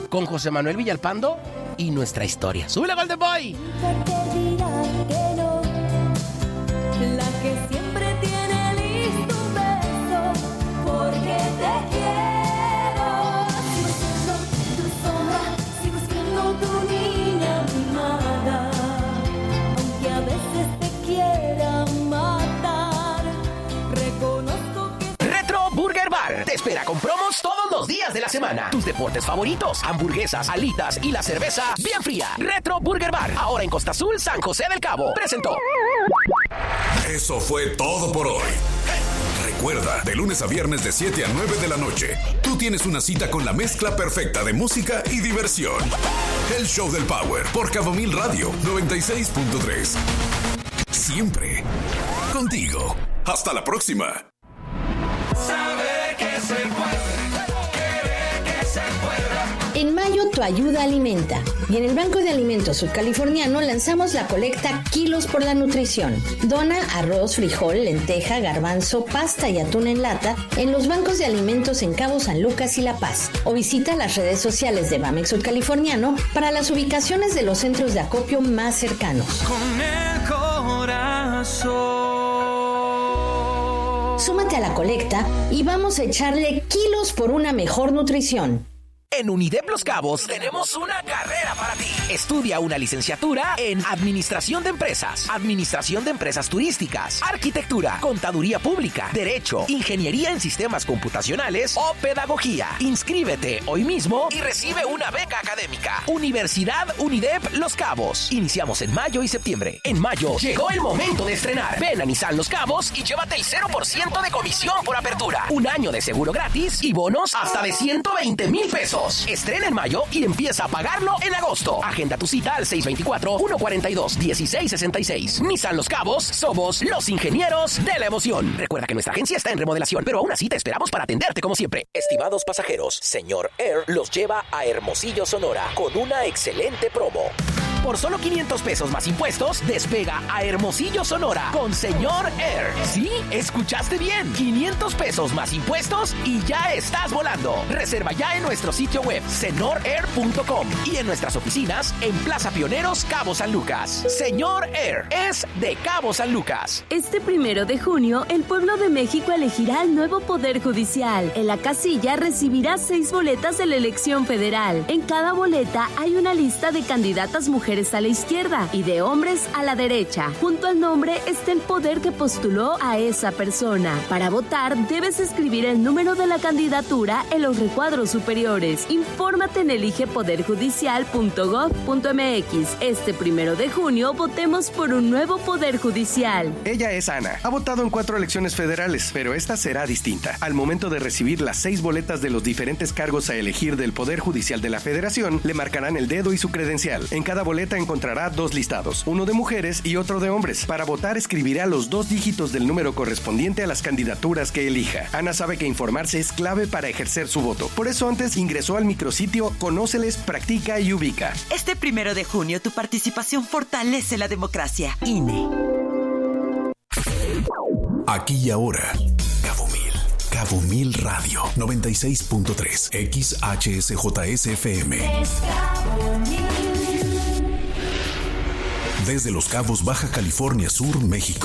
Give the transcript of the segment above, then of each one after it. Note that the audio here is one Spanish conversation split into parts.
con José Manuel Villalpando y nuestra historia. ¡Súbele, Golden Boy! La que siempre tiene listo un beso, porque te quiero. Sigo siendo tu sombra, sigo siendo tu niña mimada, aunque a veces te quiera matar. Reconozco que Retro Burger Bar te espera con promos todos los días de la semana. Tus deportes favoritos, hamburguesas, alitas y la cerveza bien fría. Retro Burger Bar, ahora en Costa Azul, San José del Cabo. Presentó. Eso fue todo por hoy. Recuerda, de lunes a viernes de 7 a 9 de la noche, tú tienes una cita con la mezcla perfecta de música y diversión. El Show del Power por Cabo Mil Radio 96.3. Siempre contigo. Hasta la próxima. Sabe que se puede, quiere que se pueda. En mayo tu ayuda alimenta y en el Banco de Alimentos Sudcaliforniano lanzamos la colecta Kilos por la Nutrición. Dona arroz, frijol, lenteja, garbanzo, pasta y atún en lata en los bancos de alimentos en Cabo San Lucas y La Paz o visita las redes sociales de Bamex Sudcaliforniano para las ubicaciones de los centros de acopio más cercanos. Con el corazón. Súmate a la colecta y vamos a echarle kilos por una mejor nutrición. En UNIDEP Los Cabos tenemos una carrera para ti. Estudia una licenciatura en Administración de Empresas, Administración de Empresas Turísticas, Arquitectura, Contaduría Pública, Derecho, Ingeniería en Sistemas Computacionales o Pedagogía. Inscríbete hoy mismo y recibe una beca académica. Universidad UNIDEP Los Cabos. Iniciamos en mayo y septiembre. En mayo llegó el momento de estrenar. Ven a Nissan Los Cabos y llévate el 0% de comisión por apertura. Un año de seguro gratis y bonos hasta de 120,000 pesos. Estrena en mayo y empieza a pagarlo en agosto. Agenda tu cita al 624-142-1666. Nissan Los Cabos, somos los ingenieros de la emoción. Recuerda que nuestra agencia está en remodelación, pero aún así te esperamos para atenderte como siempre. Estimados pasajeros, Señor Air los lleva a Hermosillo, Sonora, con una excelente promo. Por solo 500 pesos más impuestos, despega a Hermosillo, Sonora con Señor Air. Sí, escuchaste bien. 500 pesos más impuestos y ya estás volando. Reserva ya en nuestro sitio web, senorair.com y en nuestras oficinas en Plaza Pioneros, Cabo San Lucas. Señor Air es de Cabo San Lucas. Este 1 de junio, el pueblo de México elegirá el nuevo Poder Judicial. En la casilla recibirá 6 boletas de la elección federal. En cada boleta hay una lista de candidatas mujeres a la izquierda y de hombres a la derecha. Junto al nombre está el poder que postuló a esa persona. Para votar, debes escribir el número de la candidatura en los recuadros superiores. Infórmate en eligepoderjudicial.gov.mx. Este 1 de junio, votemos por un nuevo Poder Judicial. Ella es Ana. Ha votado en 4 elecciones federales, pero esta será distinta. Al momento de recibir las 6 boletas de los diferentes cargos a elegir del Poder Judicial de la Federación, le marcarán el dedo y su credencial. En cada boleta encontrará 2 listados, uno de mujeres y otro de hombres. Para votar escribirá los 2 dígitos del número correspondiente a las candidaturas que elija. Ana sabe que informarse es clave para ejercer su voto. Por eso antes ingresó al micrositio Conóceles, Practica y Ubica. Este 1 de junio tu participación fortalece la democracia. INE. Aquí y ahora, Cabo Mil Radio 96.3 XHSJSFM. Desde Los Cabos, Baja California Sur, México.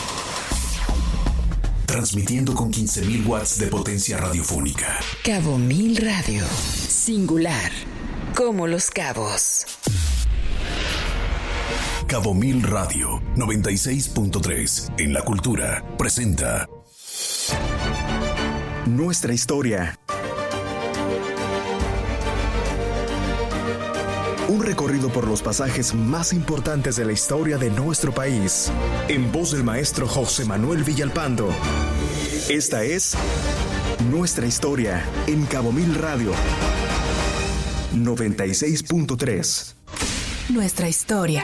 Transmitiendo con 15,000 watts de potencia radiofónica. Cabo Mil Radio. Singular. Como Los Cabos. Cabo Mil Radio 96.3 en la cultura presenta Nuestra historia. Un recorrido por los pasajes más importantes de la historia de nuestro país. En voz del maestro José Manuel Villalpando. Esta es Nuestra historia en Cabo Mil Radio 96.3. Nuestra historia.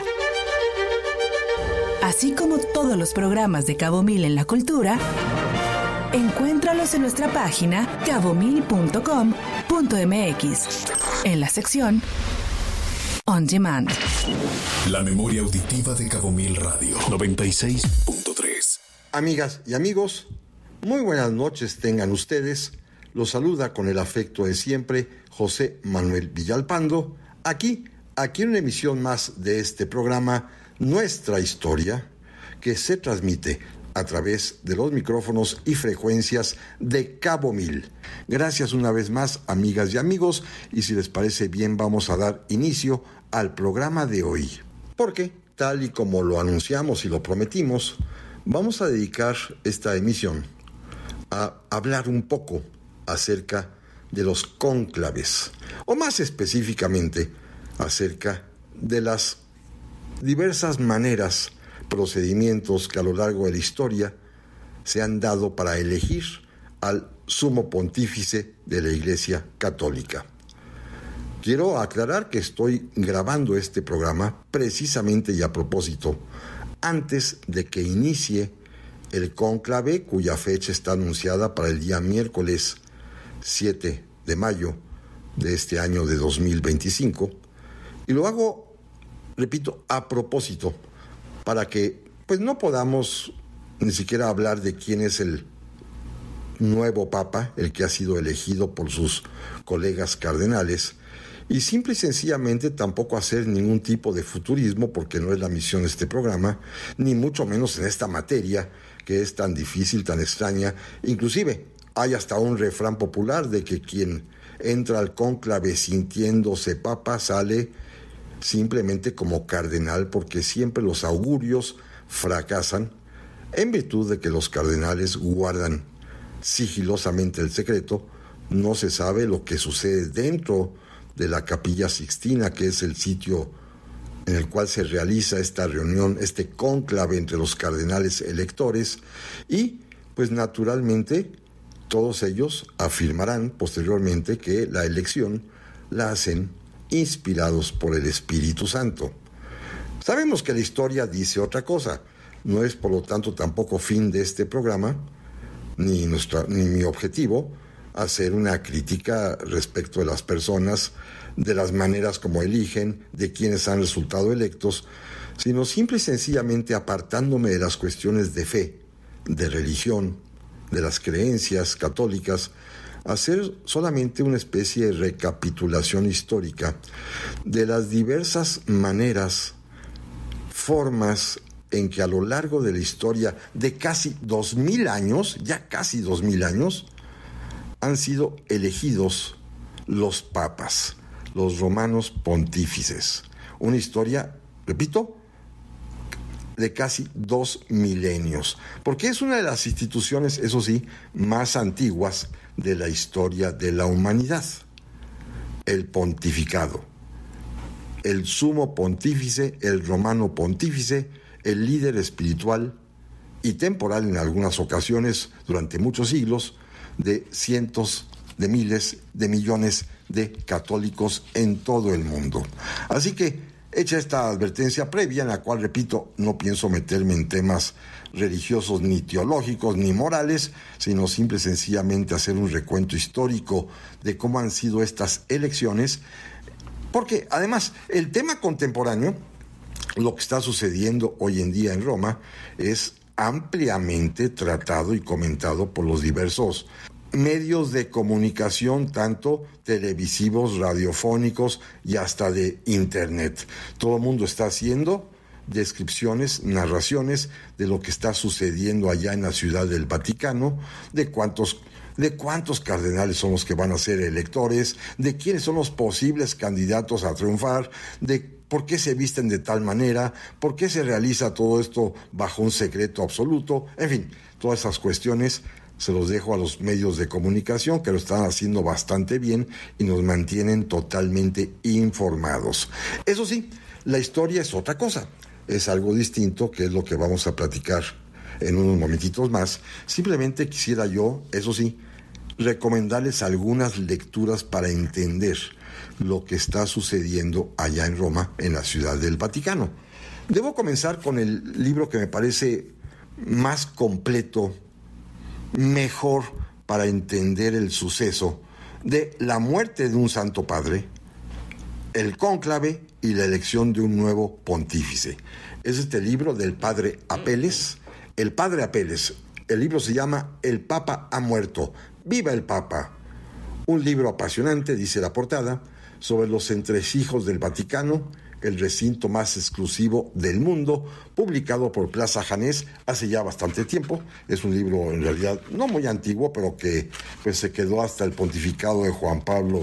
Así como todos los programas de Cabo Mil en la cultura, encuéntralos en nuestra página cabomil.com.mx en la sección On Demand. La memoria auditiva de Cabo Mil Radio 96.3. Amigas y amigos, muy buenas noches tengan ustedes. Los saluda con el afecto de siempre José Manuel Villalpando, aquí en una emisión más de este programa Nuestra Historia, que se transmite a través de los micrófonos y frecuencias de Cabo Mil. Gracias una vez más, amigas y amigos, y si les parece bien vamos a dar inicio al programa de hoy. Porque, tal y como lo anunciamos y lo prometimos, vamos a dedicar esta emisión a hablar un poco acerca de los cónclaves, o más específicamente acerca de las diversas maneras, procedimientos que a lo largo de la historia se han dado para elegir al sumo pontífice de la Iglesia Católica. Quiero aclarar que estoy grabando este programa precisamente y a propósito antes de que inicie el cónclave, cuya fecha está anunciada para el día miércoles 7 de mayo de este año de 2025, y lo hago, repito, a propósito, para que pues no podamos ni siquiera hablar de quién es el nuevo Papa, el que ha sido elegido por sus colegas cardenales, y simple y sencillamente tampoco hacer ningún tipo de futurismo, porque no es la misión de este programa, ni mucho menos en esta materia que es tan difícil, tan extraña. Inclusive hay hasta un refrán popular de que quien entra al cónclave sintiéndose papa sale simplemente como cardenal, porque siempre los augurios fracasan en virtud de que los cardenales guardan sigilosamente el secreto. No se sabe lo que sucede dentro de la Capilla Sixtina, que es el sitio en el cual se realiza esta reunión, este cónclave entre los cardenales electores, y pues naturalmente todos ellos afirmarán posteriormente que la elección la hacen inspirados por el Espíritu Santo. Sabemos que la historia dice otra cosa. No es por lo tanto tampoco fin de este programa, ni mi objetivo, hacer una crítica respecto de las personas, de las maneras como eligen, de quienes han resultado electos, sino simple y sencillamente apartándome de las cuestiones de fe, de religión, de las creencias católicas, hacer solamente una especie de recapitulación histórica de las diversas maneras, formas en que a lo largo de la historia de casi 2000 años, ya casi 2000 años, han sido elegidos los papas, los romanos pontífices. Una historia, repito, de casi 2 milenios, porque es una de las instituciones, eso sí, más antiguas de la historia de la humanidad. El pontificado, el sumo pontífice, el romano pontífice, el líder espiritual y temporal en algunas ocasiones durante muchos siglos de cientos de miles de millones de católicos en todo el mundo. Así que, hecha esta advertencia previa, en la cual, repito, no pienso meterme en temas religiosos ni teológicos ni morales, sino simple y sencillamente hacer un recuento histórico de cómo han sido estas elecciones, porque además el tema contemporáneo, lo que está sucediendo hoy en día en Roma, es ampliamente tratado y comentado por los diversos medios de comunicación, tanto televisivos, radiofónicos y hasta de internet. Todo el mundo está haciendo descripciones, narraciones de lo que está sucediendo allá en la Ciudad del Vaticano, de cuántos cardenales son los que van a ser electores, de quiénes son los posibles candidatos a triunfar, de por qué se visten de tal manera, por qué se realiza todo esto bajo un secreto absoluto, en fin, todas esas cuestiones se los dejo a los medios de comunicación, que lo están haciendo bastante bien y nos mantienen totalmente informados. Eso sí, la historia es otra cosa, es algo distinto, que es lo que vamos a platicar en unos momentitos más. Simplemente quisiera yo, eso sí, recomendarles algunas lecturas para entender lo que está sucediendo allá en Roma, en la Ciudad del Vaticano. Debo comenzar con el libro que me parece más completo, mejor para entender el suceso de la muerte de un santo padre, el cónclave y la elección de un nuevo pontífice. Es este libro del padre Apeles. El padre Apeles, el libro se llama El Papa ha muerto, ¡viva el Papa! Un libro apasionante, dice la portada, sobre los entresijos del Vaticano, el recinto más exclusivo del mundo, publicado por Plaza Janés hace ya bastante tiempo. Es un libro en realidad no muy antiguo, pero que pues se quedó hasta el pontificado de Juan Pablo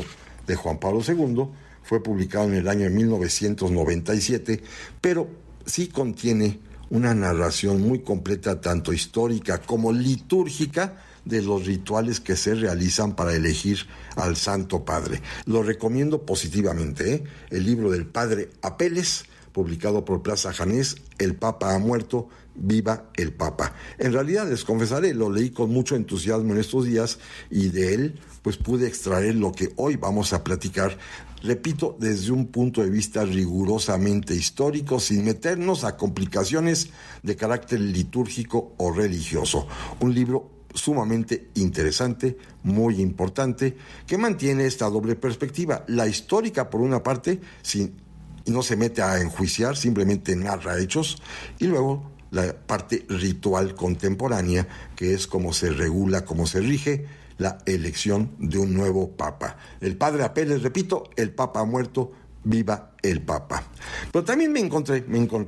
II. Fue publicado en el año de 1997, pero sí contiene una narración muy completa, tanto histórica como litúrgica, de los rituales que se realizan para elegir al Santo Padre. Lo recomiendo positivamente, ¿eh? El libro del Padre Apeles, publicado por Plaza Janés, El Papa ha muerto, viva el Papa. En realidad, les confesaré, lo leí con mucho entusiasmo en estos días y de él pues pude extraer lo que hoy vamos a platicar, repito, desde un punto de vista rigurosamente histórico, sin meternos a complicaciones de carácter litúrgico o religioso. Un libro sumamente interesante, muy importante, que mantiene esta doble perspectiva, la histórica por una parte, y no se mete a enjuiciar, simplemente narra hechos, y luego la parte ritual contemporánea, que es cómo se regula, cómo se rige la elección de un nuevo papa. El Padre Apeles, repito, el Papa ha muerto, viva el Papa. Pero también me encontré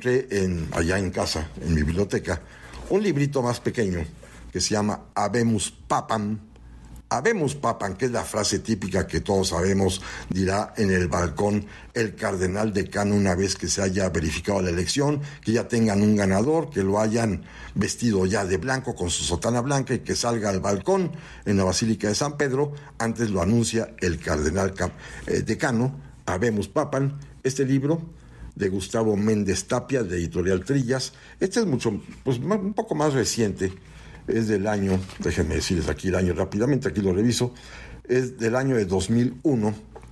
allá en casa, en mi biblioteca, un librito más pequeño que se llama Habemus Papam. Habemus Papam, que es la frase típica que todos sabemos, dirá en el balcón el cardenal decano una vez que se haya verificado la elección, que ya tengan un ganador, que lo hayan vestido ya de blanco con su sotana blanca y que salga al balcón en la Basílica de San Pedro. Antes lo anuncia el cardenal decano. Habemus Papam, este libro de Gustavo Méndez Tapia, de Editorial Trillas. Este es un poco más reciente. Es del año, déjenme decirles aquí el año rápidamente, aquí lo reviso, es del año de 2001,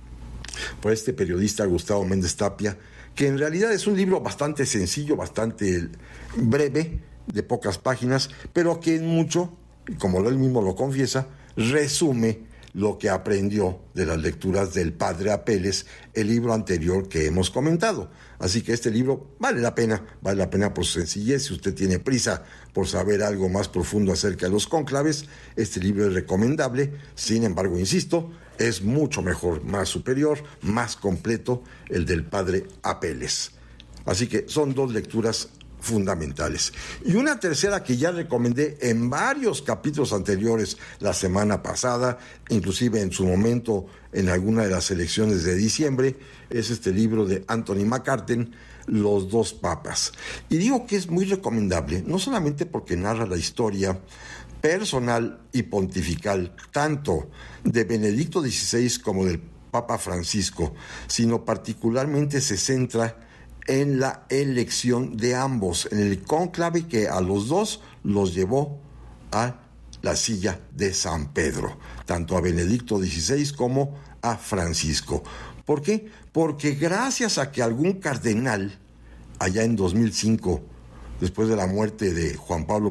por este periodista Gustavo Méndez Tapia, que en realidad es un libro bastante sencillo, bastante breve, de pocas páginas, pero que en mucho, como él mismo lo confiesa, resume lo que aprendió de las lecturas del Padre Apeles, el libro anterior que hemos comentado. Así que este libro vale la pena por su sencillez. Si usted tiene prisa por saber algo más profundo acerca de los cónclaves, este libro es recomendable. Sin embargo, insisto, es mucho mejor, más superior, más completo el del Padre Apeles. Así que son dos lecturas fundamentales. Y una tercera que ya recomendé en varios capítulos anteriores la semana pasada, inclusive en su momento en alguna de las elecciones de diciembre, es este libro de Anthony McCarten, Los dos papas. Y digo que es muy recomendable, no solamente porque narra la historia personal y pontifical, tanto de Benedicto XVI como del Papa Francisco, sino particularmente se centra en la elección de ambos, en el cónclave que a los dos los llevó a la silla de San Pedro, tanto a Benedicto XVI como a Francisco. ¿Por qué? Porque gracias a que algún cardenal, allá en 2005, después de la muerte de Juan Pablo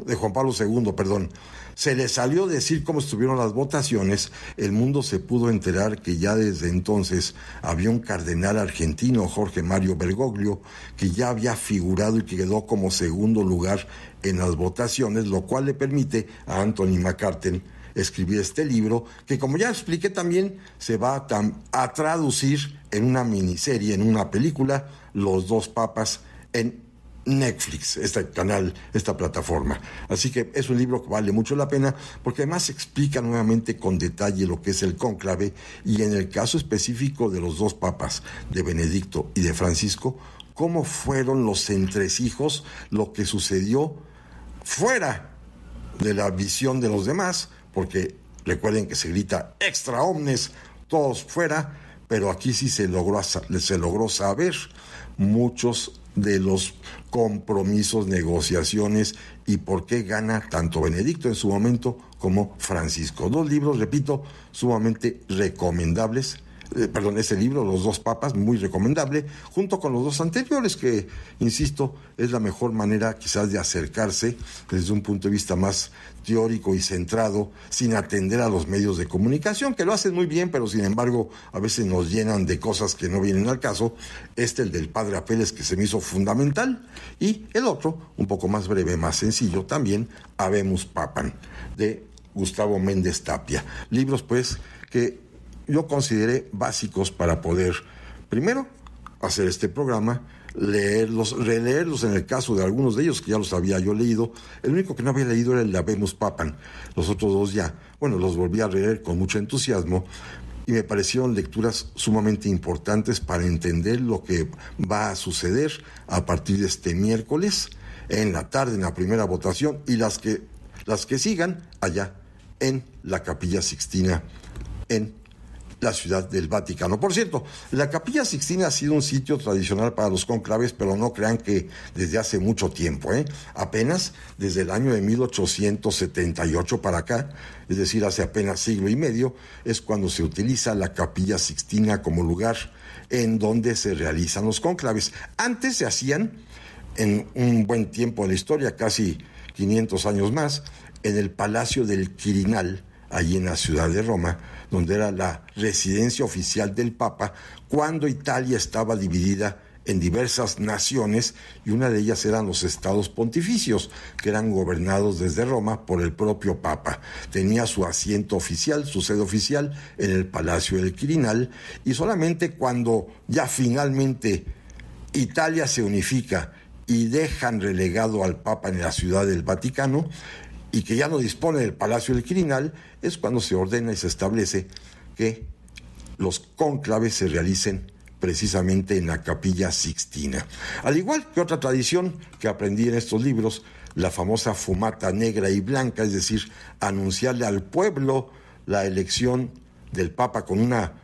II, se le salió decir cómo estuvieron las votaciones, el mundo se pudo enterar que ya desde entonces había un cardenal argentino, Jorge Mario Bergoglio, que ya había figurado y que quedó como segundo lugar en las votaciones, lo cual le permite a Anthony McCarten escribir este libro, que como ya expliqué también, se va a traducir en una miniserie, en una película, Los dos papas, en Netflix, este canal, esta plataforma. Así que es un libro que vale mucho la pena, porque además explica nuevamente con detalle lo que es el cónclave, y en el caso específico de los dos papas, de Benedicto y de Francisco, cómo fueron los entresijos, lo que sucedió fuera de la visión de los demás, porque recuerden que se grita extra omnes, todos fuera, pero aquí sí se logró saber muchos de los compromisos, negociaciones y por qué gana tanto Benedicto en su momento como Francisco. Dos libros, repito, sumamente recomendables. Este libro, Los dos papas, muy recomendable, junto con los dos anteriores, que, insisto, es la mejor manera quizás de acercarse desde un punto de vista más teórico y centrado, sin atender a los medios de comunicación, que lo hacen muy bien, pero sin embargo a veces nos llenan de cosas que no vienen al caso. El del Padre Apeles, que se me hizo fundamental, y el otro, un poco más breve, más sencillo también, Habemus Papam, de Gustavo Méndez Tapia. Libros, pues, que yo consideré básicos para poder, primero, hacer este programa, leerlos, releerlos en el caso de algunos de ellos, que ya los había yo leído. El único que no había leído era el de Habemus Papam. Los otros dos ya, los volví a leer con mucho entusiasmo y me parecieron lecturas sumamente importantes para entender lo que va a suceder a partir de este miércoles, en la tarde, en la primera votación, y las que sigan allá en la Capilla Sixtina, en la Ciudad del Vaticano. Por cierto, la Capilla Sixtina ha sido un sitio tradicional para los cónclaves, pero no crean que desde hace mucho tiempo, apenas desde el año de 1878 para acá, es decir, hace apenas siglo y medio, es cuando se utiliza la Capilla Sixtina como lugar en donde se realizan los cónclaves. Antes se hacían, en un buen tiempo de la historia, casi 500 años más, en el Palacio del Quirinal, allí en la ciudad de Roma, donde era la residencia oficial del Papa, cuando Italia estaba dividida en diversas naciones, y una de ellas eran los estados pontificios, que eran gobernados desde Roma por el propio Papa. Tenía su asiento oficial, su sede oficial, en el Palacio del Quirinal, y solamente cuando ya finalmente Italia se unifica y dejan relegado al Papa en la Ciudad del Vaticano, y que ya no dispone del Palacio del Quirinal, es cuando se ordena y se establece que los cónclaves se realicen precisamente en la Capilla Sixtina. Al igual que otra tradición que aprendí en estos libros, la famosa fumata negra y blanca, es decir, anunciarle al pueblo la elección del Papa con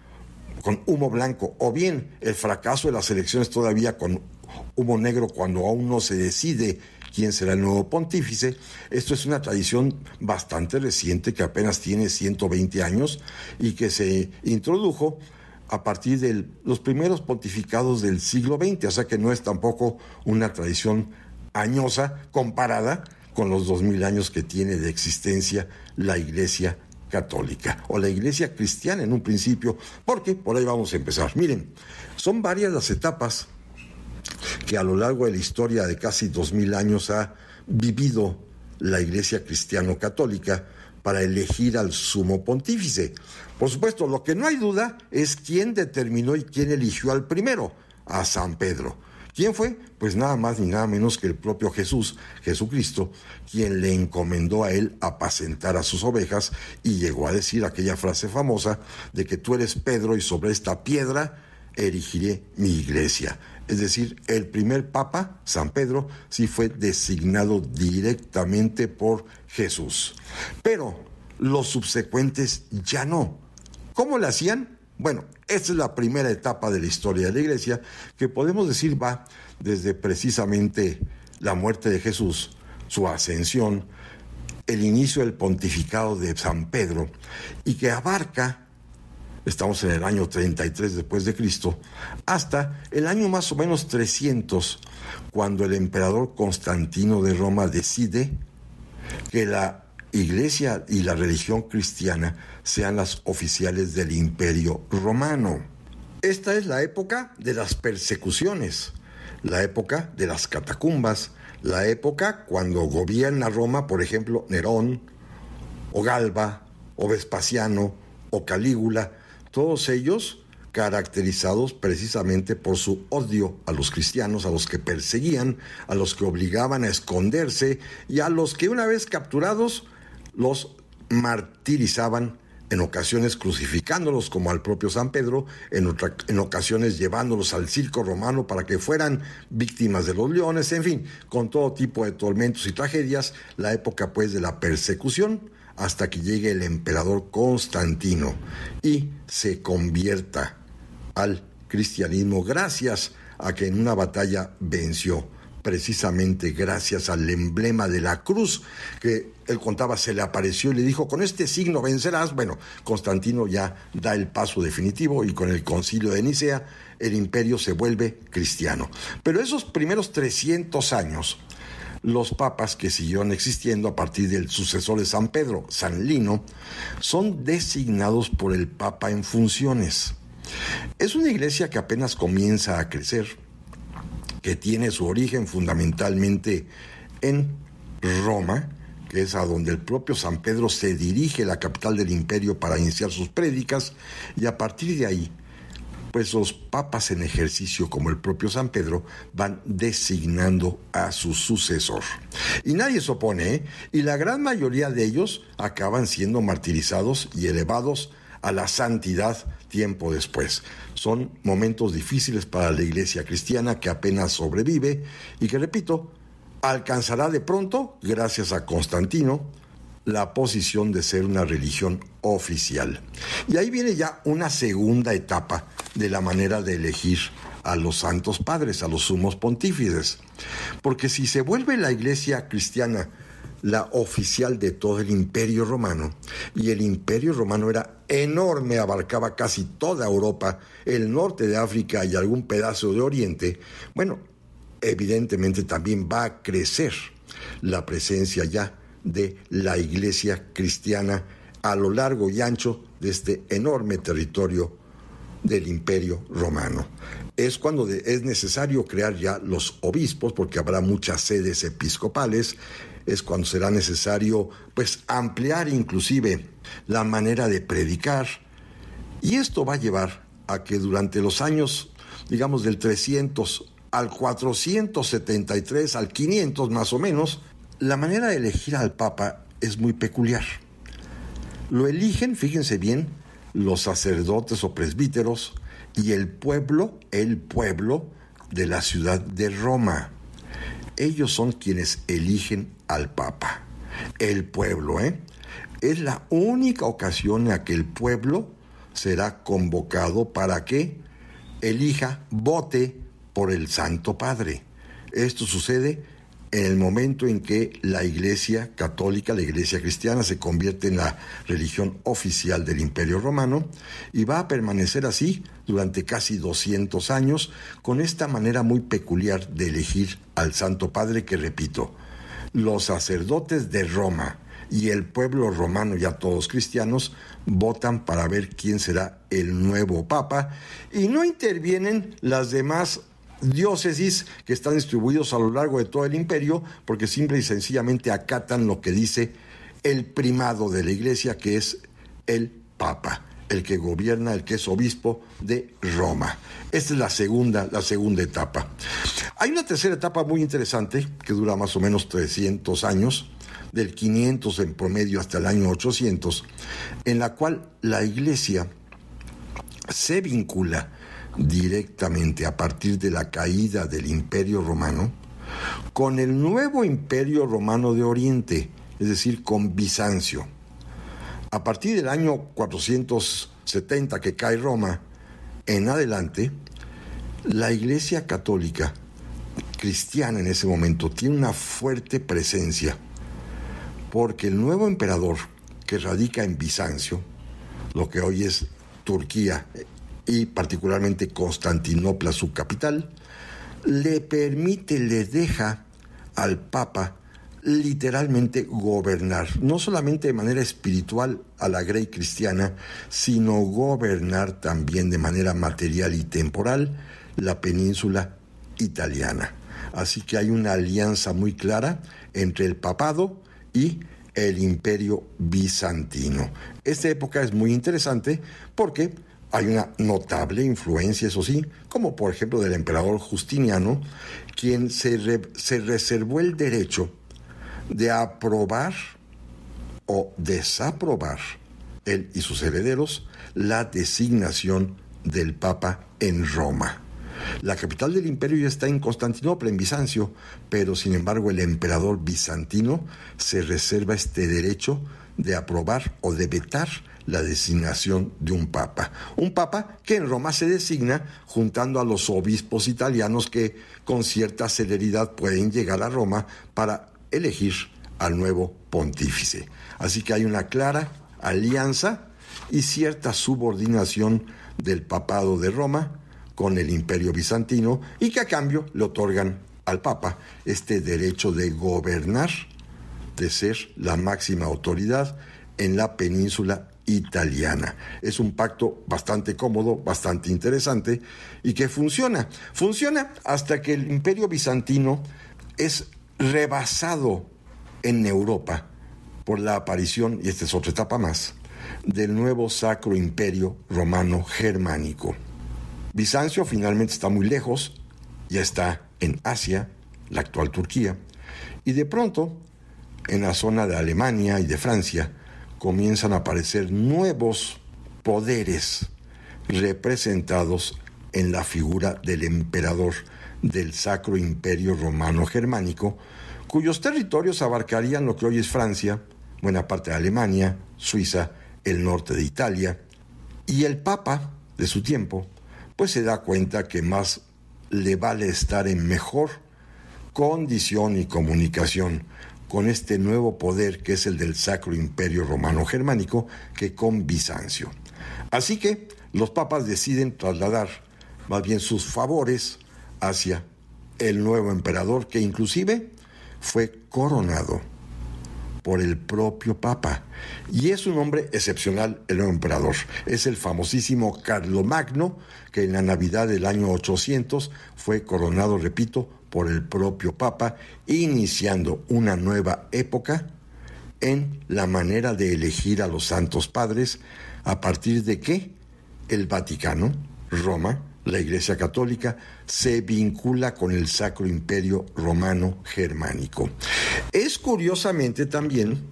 humo blanco, o bien el fracaso de las elecciones todavía con humo negro cuando aún no se decide quién será el nuevo pontífice. Esto es una tradición bastante reciente, que apenas tiene 120 años y que se introdujo a partir de los primeros pontificados del siglo XX, o sea que no es tampoco una tradición añosa comparada con los 2000 años que tiene de existencia la Iglesia Católica, o la Iglesia Cristiana en un principio, porque por ahí vamos a empezar. Miren, son varias las etapas que a lo largo de la historia de casi 2000 años ha vivido la Iglesia Cristiano-Católica para elegir al sumo pontífice. Por supuesto, lo que no hay duda es quién determinó y quién eligió al primero, a San Pedro. ¿Quién fue? Pues nada más ni nada menos que el propio Jesucristo, quien le encomendó a él apacentar a sus ovejas, y llegó a decir aquella frase famosa de que tú eres Pedro y sobre esta piedra erigiré mi iglesia. Es decir, el primer papa, San Pedro, sí fue designado directamente por Jesús. Pero los subsecuentes ya no. ¿Cómo lo hacían? Bueno, esta es la primera etapa de la historia de la Iglesia, que podemos decir va desde precisamente la muerte de Jesús, su ascensión, el inicio del pontificado de San Pedro, y que abarca, estamos en el año 33 después de Cristo, hasta el año más o menos 300, cuando el emperador Constantino de Roma decide que la Iglesia y la religión cristiana sean las oficiales del Imperio Romano. Esta es la época de las persecuciones, la época de las catacumbas, la época cuando gobierna Roma, por ejemplo, Nerón, o Galba, o Vespasiano, o Calígula, todos ellos caracterizados precisamente por su odio a los cristianos, a los que perseguían, a los que obligaban a esconderse y a los que una vez capturados los martirizaban, en ocasiones crucificándolos como al propio San Pedro, en ocasiones llevándolos al circo romano para que fueran víctimas de los leones, en fin, con todo tipo de tormentos y tragedias, la época pues de la persecución, hasta que llegue el emperador Constantino y se convierta al cristianismo gracias a que en una batalla venció, precisamente gracias al emblema de la cruz que él contaba, se le apareció y le dijo, con este signo vencerás. Bueno, Constantino ya da el paso definitivo y con el concilio de Nicea el imperio se vuelve cristiano. Pero esos primeros 300 años, los papas que siguieron existiendo a partir del sucesor de San Pedro, San Lino, son designados por el Papa en funciones. Es una iglesia que apenas comienza a crecer, que tiene su origen fundamentalmente en Roma, que es a donde el propio San Pedro se dirige, la capital del imperio, para iniciar sus prédicas, y a partir de ahí, pues los papas en ejercicio, como el propio San Pedro, van designando a su sucesor. Y nadie se opone, ¿eh? Y la gran mayoría de ellos acaban siendo martirizados y elevados a la santidad tiempo después. Son momentos difíciles para la Iglesia cristiana, que apenas sobrevive y que, repito, alcanzará de pronto, gracias a Constantino, la posición de ser una religión oficial. Y ahí viene ya una segunda etapa de la manera de elegir a los santos padres, a los sumos pontífices. Porque si se vuelve la Iglesia cristiana la oficial de todo el Imperio Romano, y el Imperio Romano era enorme, abarcaba casi toda Europa, el norte de África y algún pedazo de Oriente, bueno, evidentemente también va a crecer la presencia ya de la Iglesia cristiana a lo largo y ancho de este enorme territorio del Imperio Romano. Es cuando es necesario crear ya los obispos, porque habrá muchas sedes episcopales. Es cuando será necesario, pues, ampliar inclusive la manera de predicar. Y esto va a llevar a que durante los años, digamos, del 300 al 473, al 500 más o menos, la manera de elegir al Papa es muy peculiar. Lo eligen, fíjense bien, los sacerdotes o presbíteros y el pueblo de la ciudad de Roma. Ellos son quienes eligen al Papa. El pueblo, es la única ocasión en la que el pueblo será convocado para que elija, vote por el Santo Padre. Esto sucede en el momento en que la Iglesia católica, la Iglesia cristiana, se convierte en la religión oficial del Imperio Romano, y va a permanecer así durante casi 200 años, con esta manera muy peculiar de elegir al Santo Padre que, repito, los sacerdotes de Roma y el pueblo romano, ya todos cristianos, votan para ver quién será el nuevo Papa, y no intervienen las demás diócesis que están distribuidos a lo largo de todo el imperio, porque simple y sencillamente acatan lo que dice el primado de la Iglesia, que es el Papa, el que gobierna, el que es obispo de Roma. Esta es la segunda etapa. Hay una tercera etapa muy interesante que dura más o menos 300 años, del 500 en promedio hasta el año 800, en la cual la Iglesia se vincula directamente a partir de la caída del Imperio Romano con el nuevo Imperio Romano de Oriente, es decir, con Bizancio. A partir del año 470, que cae Roma, en adelante, la Iglesia católica cristiana en ese momento tiene una fuerte presencia, porque el nuevo emperador, que radica en Bizancio, lo que hoy es Turquía, y particularmente Constantinopla, su capital, le deja al Papa literalmente gobernar, no solamente de manera espiritual a la grey cristiana, sino gobernar también de manera material y temporal la península italiana. Así que hay una alianza muy clara entre el papado y el imperio bizantino. Esta época es muy interesante porque hay una notable influencia, eso sí, como por ejemplo del emperador Justiniano, quien se reservó el derecho de aprobar o desaprobar, él y sus herederos, la designación del Papa en Roma. La capital del imperio ya está en Constantinopla, en Bizancio, pero sin embargo el emperador bizantino se reserva este derecho de aprobar o de vetar la designación de un papa. Un papa que en Roma se designa juntando a los obispos italianos que con cierta celeridad pueden llegar a Roma para elegir al nuevo pontífice. Así que hay una clara alianza y cierta subordinación del papado de Roma con el imperio bizantino, y que a cambio le otorgan al papa este derecho de gobernar, de ser la máxima autoridad en la península italiana. Es un pacto bastante cómodo, bastante interesante, y que funciona hasta que el imperio bizantino es rebasado en Europa por la aparición, y esta es otra etapa más, del nuevo Sacro Imperio Romano Germánico. Bizancio finalmente está muy lejos, ya está en Asia, la actual Turquía, y de pronto, en la zona de Alemania y de Francia, comienzan a aparecer nuevos poderes representados en la figura del emperador del Sacro Imperio Romano Germánico, cuyos territorios abarcarían lo que hoy es Francia, buena parte de Alemania, Suiza, el norte de Italia, y el Papa de su tiempo, pues se da cuenta que más le vale estar en mejor condición y comunicación con este nuevo poder que es el del Sacro Imperio Romano Germánico que con Bizancio. Así que los papas deciden trasladar más bien sus favores hacia el nuevo emperador, que inclusive fue coronado por el propio Papa. Y es un hombre excepcional, el nuevo emperador. Es el famosísimo Carlomagno, que en la Navidad del año 800 fue coronado, repito, por el propio Papa, iniciando una nueva época en la manera de elegir a los santos padres, a partir de que el Vaticano, Roma, la Iglesia Católica, se vincula con el Sacro Imperio Romano Germánico. Es curiosamente también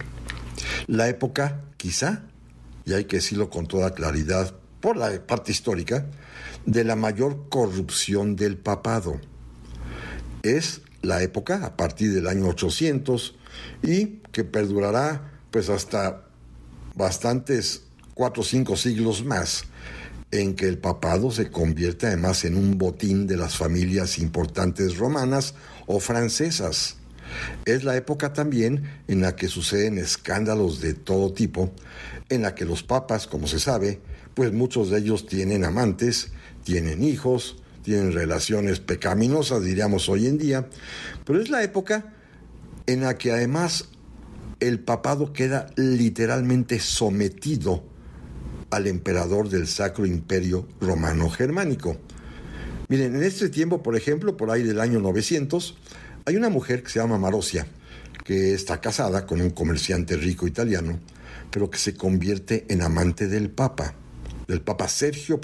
la época, quizá, y hay que decirlo con toda claridad, por la parte histórica, de la mayor corrupción del papado. Es la época, a partir del año 800, y que perdurará pues hasta bastantes 4 o 5 siglos más, en que el papado se convierte además en un botín de las familias importantes romanas o francesas. Es la época también en la que suceden escándalos de todo tipo, en la que los papas, como se sabe, pues muchos de ellos tienen amantes, tienen hijos, tienen relaciones pecaminosas, diríamos hoy en día, pero es la época en la que además el papado queda literalmente sometido al emperador del Sacro Imperio Romano Germánico. Miren, en este tiempo, por ejemplo, por ahí del año 900, hay una mujer que se llama Marozia, que está casada con un comerciante rico italiano, pero que se convierte en amante del Papa Sergio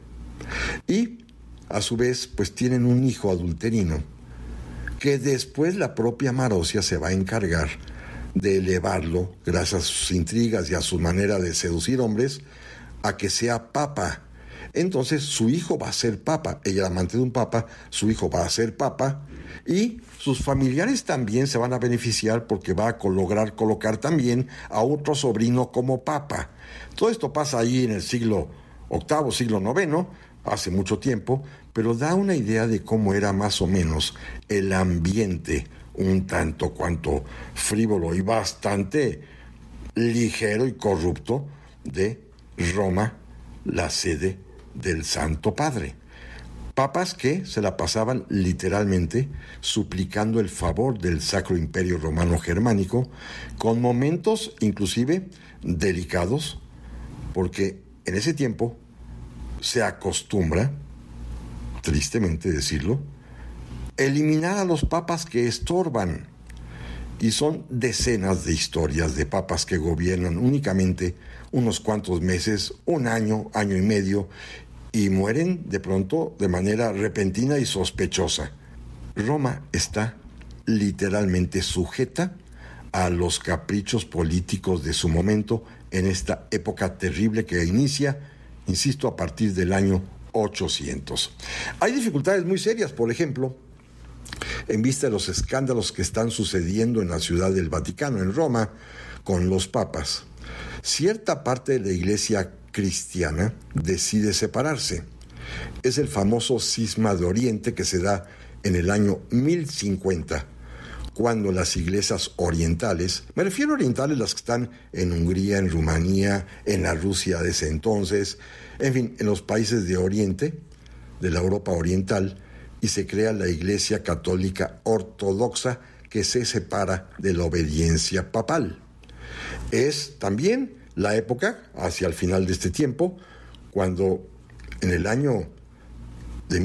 I. Y, a su vez, pues tienen un hijo adulterino, que después la propia Marozia se va a encargar de elevarlo, gracias a sus intrigas y a su manera de seducir hombres, a que sea papa. Entonces su hijo va a ser papa, ella era amante de un papa, su hijo va a ser papa, y sus familiares también se van a beneficiar porque va a lograr colocar también a otro sobrino como papa. Todo esto pasa ahí en el siglo VIII, siglo IX, hace mucho tiempo, pero da una idea de cómo era más o menos el ambiente, un tanto cuanto frívolo y bastante ligero y corrupto de Roma, la sede del Santo Padre. Papas que se la pasaban literalmente suplicando el favor del Sacro Imperio Romano Germánico, con momentos inclusive delicados, porque en ese tiempo se acostumbra, tristemente decirlo, eliminar a los papas que estorban. Y son decenas de historias de papas que gobiernan únicamente unos cuantos meses, un año, año y medio, y mueren de pronto de manera repentina y sospechosa. Roma está literalmente sujeta a los caprichos políticos de su momento en esta época terrible que inicia, insisto, a partir del año 800. Hay dificultades muy serias, por ejemplo, en vista de los escándalos que están sucediendo en la Ciudad del Vaticano, en Roma, con los papas. Cierta parte de la Iglesia cristiana decide separarse. Es el famoso cisma de Oriente que se da en el año 1050, cuando las iglesias orientales, me refiero a orientales las que están en Hungría, en Rumanía, en la Rusia de ese entonces, en fin, en los países de Oriente, de la Europa oriental, y se crea la Iglesia Católica Ortodoxa, que se separa de la obediencia papal. Es también la época, hacia el final de este tiempo, cuando en el año de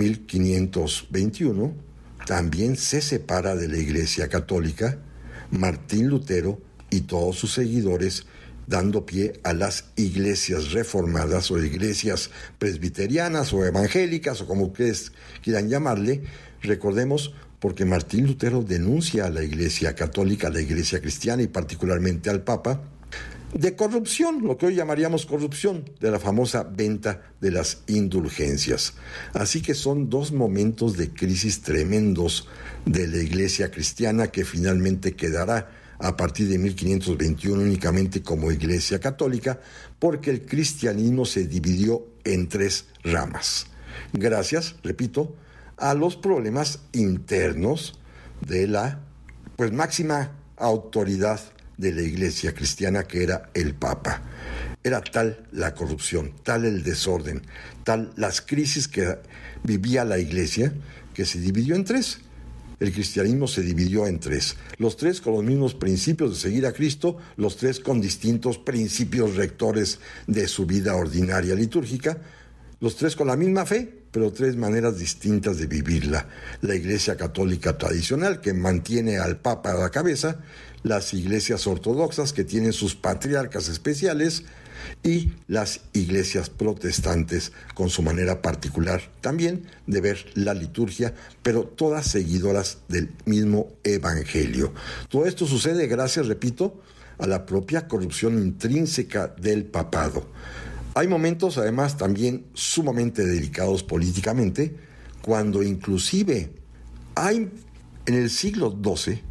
1521 también se separa de la Iglesia Católica Martín Lutero y todos sus seguidores, dando pie a las iglesias reformadas o iglesias presbiterianas o evangélicas o como ustedes quieran llamarle. Recordemos, porque Martín Lutero denuncia a la iglesia católica, a la iglesia cristiana y particularmente al Papa, de corrupción, lo que hoy llamaríamos corrupción, de la famosa venta de las indulgencias. Así que son dos momentos de crisis tremendos de la iglesia cristiana que finalmente quedará a partir de 1521 únicamente como iglesia católica, porque el cristianismo se dividió en tres ramas. Gracias, repito, a los problemas internos de la máxima autoridad de la iglesia cristiana, que era el Papa. Era tal la corrupción, tal el desorden, tal las crisis que vivía la iglesia, que se dividió en tres. El cristianismo se dividió en tres. Los tres con los mismos principios de seguir a Cristo, los tres con distintos principios rectores de su vida ordinaria litúrgica, los tres con la misma fe, pero tres maneras distintas de vivirla. La iglesia católica tradicional, que mantiene al Papa a la cabeza, las iglesias ortodoxas, que tienen sus patriarcas especiales, y las iglesias protestantes, con su manera particular también de ver la liturgia, pero todas seguidoras del mismo evangelio. Todo esto sucede gracias, repito, a la propia corrupción intrínseca del papado. Hay momentos, además, también sumamente delicados políticamente, cuando inclusive hay en el siglo XII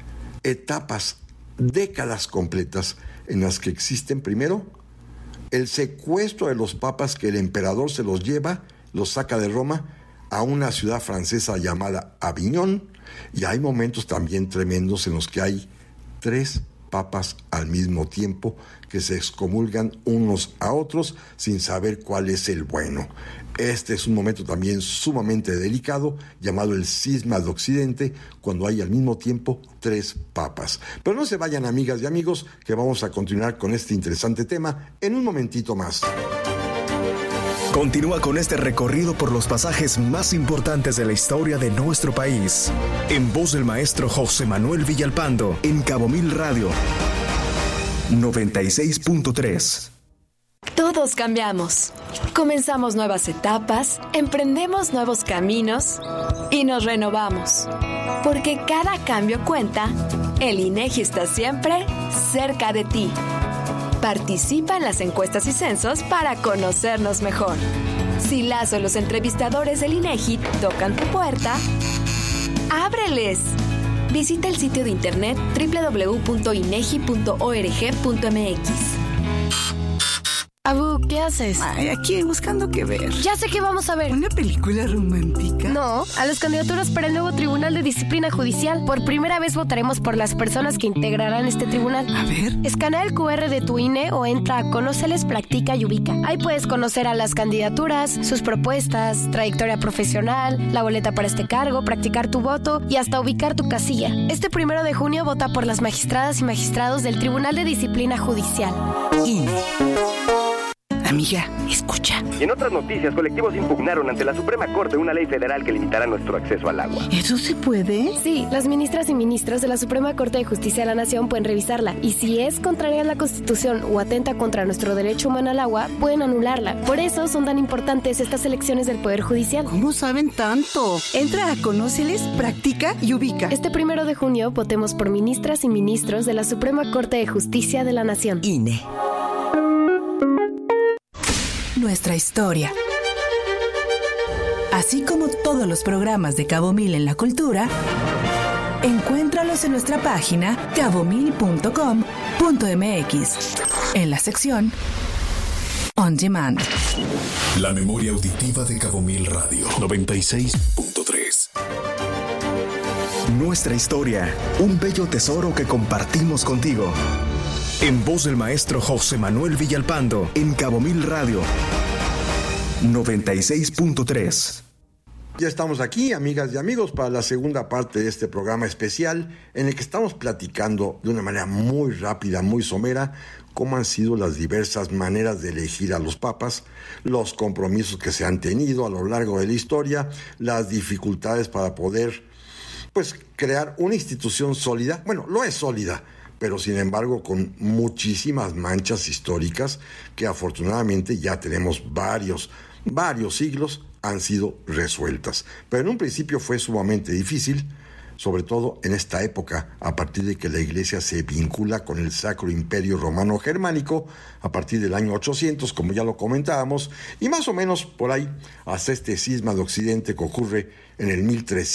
etapas, décadas completas, en las que existen primero el secuestro de los papas, que el emperador se los lleva, los saca de Roma a una ciudad francesa llamada Aviñón, y hay momentos también tremendos en los que hay 3 papas al mismo tiempo que se excomulgan unos a otros sin saber cuál es el bueno. Este es un momento también sumamente delicado, llamado el cisma de Occidente, cuando hay al mismo tiempo 3 papas. Pero no se vayan, amigas y amigos, que vamos a continuar con este interesante tema en un momentito más. Continúa con este recorrido por los pasajes más importantes de la historia de nuestro país, en voz del maestro José Manuel Villalpando, en Cabo Mil Radio 96.3. Todos cambiamos. Comenzamos nuevas etapas, emprendemos nuevos caminos y nos renovamos. Porque cada cambio cuenta, el INEGI está siempre cerca de ti. Participa en las encuestas y censos para conocernos mejor. Si las o los entrevistadores del INEGI tocan tu puerta, ¡ábreles! Visita el sitio de internet www.inegi.org.mx. Abu, ¿qué haces? Ay, aquí buscando qué ver. Ya sé qué vamos a ver. ¿Una película romántica? No, a las candidaturas para el nuevo Tribunal de Disciplina Judicial. Por primera vez votaremos por las personas que integrarán este tribunal. A ver. Escanea el QR de tu INE o entra a Conóceles, Practica y Ubica. Ahí puedes conocer a las candidaturas, sus propuestas, trayectoria profesional, la boleta para este cargo, practicar tu voto y hasta ubicar tu casilla. Este 1 de junio vota por las magistradas y magistrados del Tribunal de Disciplina Judicial. INE. Amiga, escucha. Y en otras noticias, colectivos impugnaron ante la Suprema Corte una ley federal que limitará nuestro acceso al agua. ¿Eso se puede? Sí, las ministras y ministros de la Suprema Corte de Justicia de la Nación pueden revisarla. Y si es contraria a la Constitución o atenta contra nuestro derecho humano al agua, pueden anularla. Por eso son tan importantes estas elecciones del Poder Judicial. ¿Cómo saben tanto? Entra a Conóceles, Practica y Ubica. Este 1 de junio votemos por ministras y ministros de la Suprema Corte de Justicia de la Nación. INE. Nuestra historia. Así como todos los programas de Cabo Mil en la cultura, encuéntralos en nuestra página cabomil.com.mx, en la sección On Demand. La memoria auditiva de Cabo Mil Radio 96.3. Nuestra historia, un bello tesoro que compartimos contigo. En voz del maestro José Manuel Villalpando, en Cabo Mil Radio 96.3. Ya estamos aquí, amigas y amigos, para la segunda parte de este programa especial, en el que estamos platicando de una manera muy rápida, muy somera, cómo han sido las diversas maneras de elegir a los papas, los compromisos que se han tenido a lo largo de la historia, las dificultades para poder, crear una institución sólida. Bueno, lo es sólida, pero sin embargo con muchísimas manchas históricas que afortunadamente ya tenemos varios siglos han sido resueltas. Pero en un principio fue sumamente difícil, sobre todo en esta época, a partir de que la Iglesia se vincula con el Sacro Imperio Romano Germánico, a partir del año 800, como ya lo comentábamos, y más o menos por ahí hasta este cisma de Occidente que ocurre en el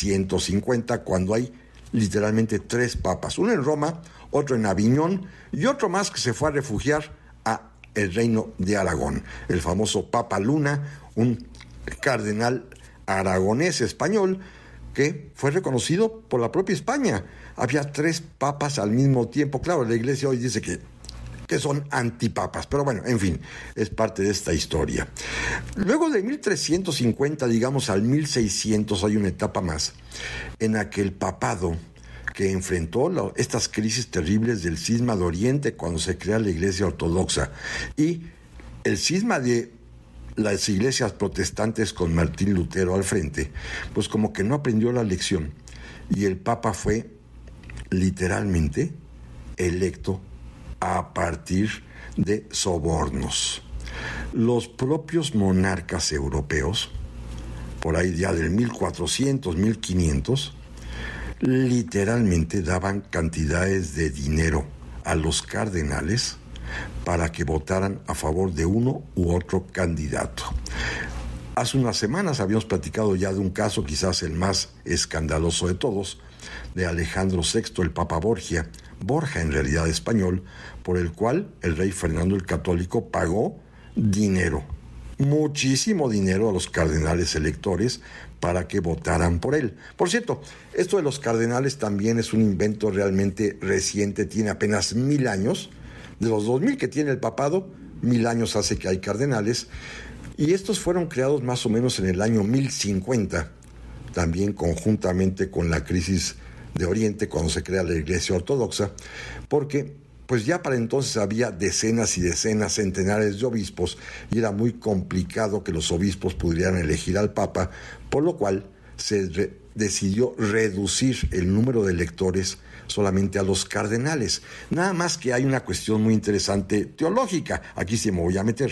1350, cuando hay literalmente 3 papas, uno en Roma, otro en Aviñón y otro más que se fue a refugiar a el reino de Aragón, el famoso Papa Luna, un cardenal aragonés español que fue reconocido por la propia España. Había 3 papas al mismo tiempo. Claro, la Iglesia hoy dice que son antipapas, pero bueno, en fin, es parte de esta historia. Luego de 1350, digamos al 1600, hay una etapa más en la que el papado, que enfrentó estas crisis terribles del cisma de Oriente cuando se crea la Iglesia Ortodoxa y el cisma de las iglesias protestantes con Martín Lutero al frente, pues como que no aprendió la lección y el Papa fue literalmente electo a partir de sobornos. Los propios monarcas europeos, por ahí ya del 1400, 1500, literalmente daban cantidades de dinero a los cardenales para que votaran a favor de uno u otro candidato. Hace unas semanas habíamos platicado ya de un caso, quizás el más escandaloso de todos, de Alejandro VI, el Papa Borja en realidad español, por el cual el rey Fernando el Católico pagó dinero, muchísimo dinero a los cardenales electores para que votaran por él. Por cierto, esto de los cardenales también es un invento realmente reciente, tiene apenas 1000 años. De los 2000 que tiene el papado, 1000 años hace que hay cardenales, y estos fueron creados más o menos en el año 1050, también conjuntamente con la crisis de Oriente, cuando se crea la Iglesia Ortodoxa, porque pues ya para entonces había decenas y decenas, centenares de obispos, y era muy complicado que los obispos pudieran elegir al Papa, por lo cual se decidió reducir el número de electores solamente a los cardenales. Nada más que hay una cuestión muy interesante teológica, aquí sí me voy a meter.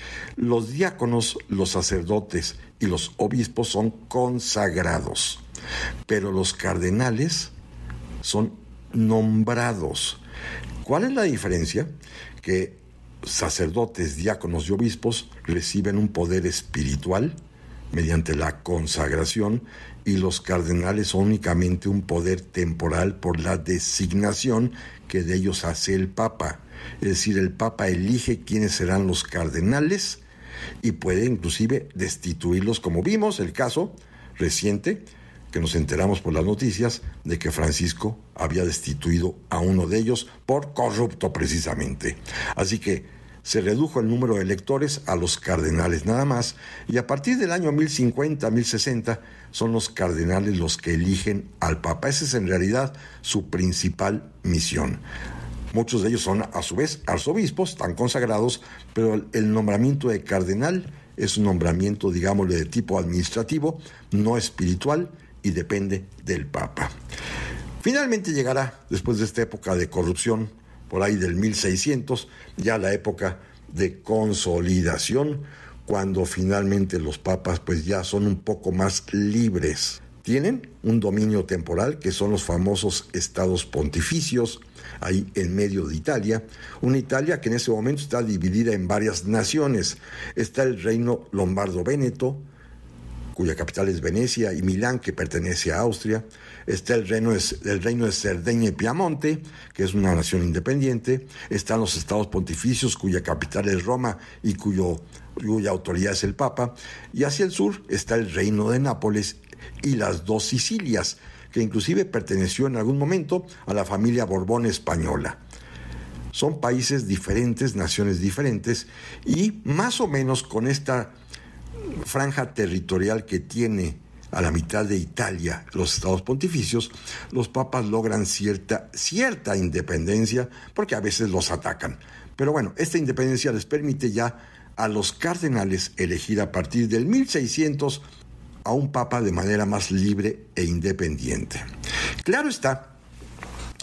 Los diáconos, los sacerdotes y los obispos son consagrados, pero los cardenales son nombrados. ¿Cuál es la diferencia? Que sacerdotes, diáconos y obispos reciben un poder espiritual mediante la consagración, y los cardenales son únicamente un poder temporal por la designación que de ellos hace el Papa. Es decir, el Papa elige quiénes serán los cardenales y puede inclusive destituirlos, como vimos el caso reciente que nos enteramos por las noticias de que Francisco había destituido a uno de ellos por corrupto precisamente. Así que se redujo el número de electores a los cardenales nada más, y a partir del año 1050, 1060, son los cardenales los que eligen al Papa. Esa es en realidad su principal misión. Muchos de ellos son a su vez arzobispos, están consagrados, pero el nombramiento de cardenal es un nombramiento, digámosle, de tipo administrativo, no espiritual, y depende del Papa. Finalmente llegará, después de esta época de corrupción, por ahí del 1600, ya la época de consolidación, cuando finalmente los papas pues ya son un poco más libres. Tienen un dominio temporal, que son los famosos estados pontificios, ahí en medio de Italia, una Italia que en ese momento está dividida en varias naciones. Está el reino lombardo-véneto, cuya capital es Venecia, y Milán, que pertenece a Austria. Está el reino de Cerdeña y Piamonte, que es una nación independiente. Están los estados pontificios, cuya capital es Roma y cuya autoridad es el Papa. Y hacia el sur está el reino de Nápoles y las 2 Sicilias, que inclusive perteneció en algún momento a la familia Borbón española. Son países diferentes, naciones diferentes, y más o menos con esta franja territorial que tiene a la mitad de Italia los estados pontificios, los papas logran cierta independencia, porque a veces los atacan. Pero bueno, esta independencia les permite ya a los cardenales elegir a partir del 1600 a un papa de manera más libre e independiente. Claro está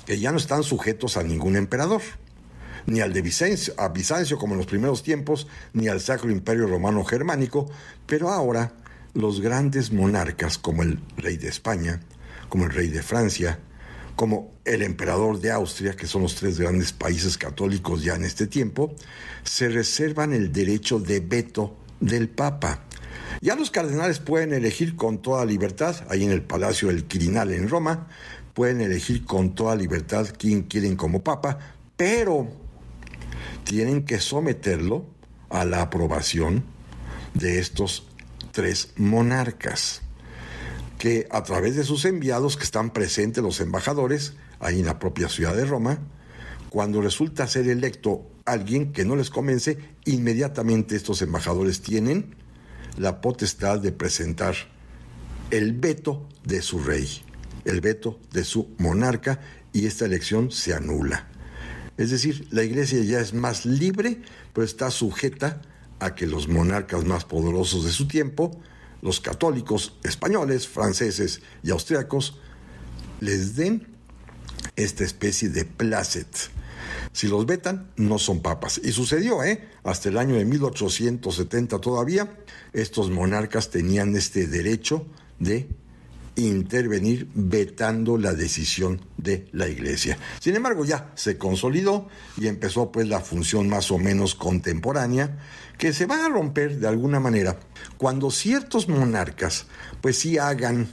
que ya no están sujetos a ningún emperador, ni al de Bizancio como en los primeros tiempos, ni al Sacro Imperio Romano Germánico, pero ahora los grandes monarcas como el rey de España, como el rey de Francia, como el emperador de Austria, que son los 3 grandes países católicos ya en este tiempo, se reservan el derecho de veto del Papa. Ya los cardenales pueden elegir con toda libertad, ahí en el Palacio del Quirinal en Roma, pueden elegir con toda libertad quién quieren como Papa, pero tienen que someterlo a la aprobación de estos 3 monarcas, que a través de sus enviados, que están presentes los embajadores, ahí en la propia ciudad de Roma, cuando resulta ser electo alguien que no les convence, inmediatamente estos embajadores tienen la potestad de presentar el veto de su rey, el veto de su monarca, y esta elección se anula. Es decir, la Iglesia ya es más libre, pero está sujeta a que los monarcas más poderosos de su tiempo, los católicos españoles, franceses y austriacos, les den esta especie de placet. Si los vetan, no son papas. Y sucedió, hasta el año de 1870 todavía, estos monarcas tenían este derecho de intervenir vetando la decisión de la Iglesia. Sin embargo, ya se consolidó y empezó pues la función más o menos contemporánea, que se va a romper de alguna manera cuando ciertos monarcas pues sí hagan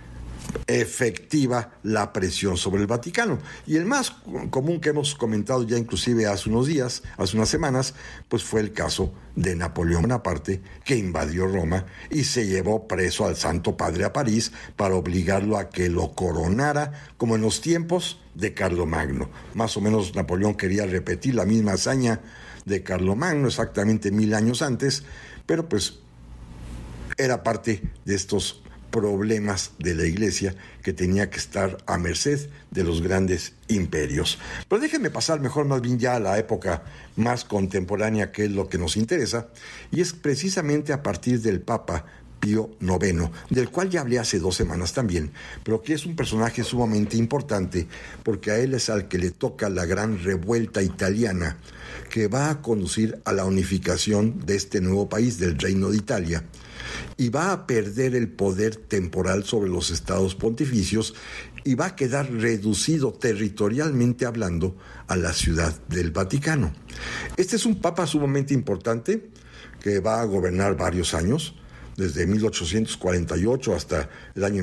efectiva la presión sobre el Vaticano. Y el más común que hemos comentado ya inclusive hace unos días, hace unas semanas, pues fue el caso de Napoleón Bonaparte, que invadió Roma y se llevó preso al Santo Padre a París para obligarlo a que lo coronara, como en los tiempos de Carlomagno. Más o menos Napoleón quería repetir la misma hazaña de Carlomagno exactamente 1000 años antes, pero pues era parte de estos problemas de la Iglesia que tenía que estar a merced de los grandes imperios. Pero déjenme pasar mejor más bien ya a la época más contemporánea, que es lo que nos interesa, y es precisamente a partir del Papa Pío IX, del cual ya hablé hace 2 semanas también, pero que es un personaje sumamente importante porque a él es al que le toca la gran revuelta italiana que va a conducir a la unificación de este nuevo país, del Reino de Italia, y va a perder el poder temporal sobre los estados pontificios y va a quedar reducido territorialmente hablando a la ciudad del Vaticano. Este es un papa sumamente importante que va a gobernar varios años, desde 1848 hasta el año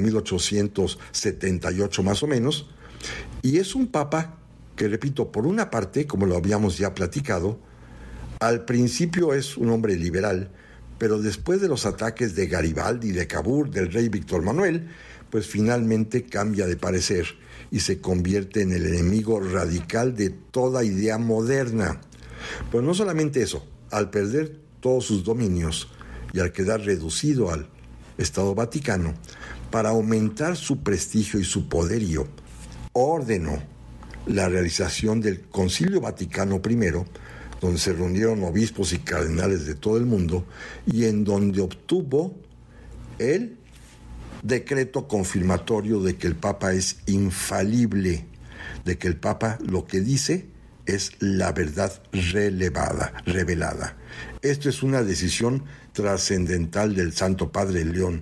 1878 más o menos, y es un papa que, repito, por una parte, como lo habíamos ya platicado, al principio es un hombre liberal, pero después de los ataques de Garibaldi, de Cavour, del rey Víctor Manuel, pues finalmente cambia de parecer y se convierte en el enemigo radical de toda idea moderna. Pero no solamente eso, al perder todos sus dominios y al quedar reducido al Estado Vaticano, para aumentar su prestigio y su poderío, ordenó la realización del Concilio Vaticano I, donde se reunieron obispos y cardenales de todo el mundo, y en donde obtuvo el decreto confirmatorio de que el Papa es infalible, de que el Papa lo que dice es la verdad revelada. Esto es una decisión trascendental del Santo Padre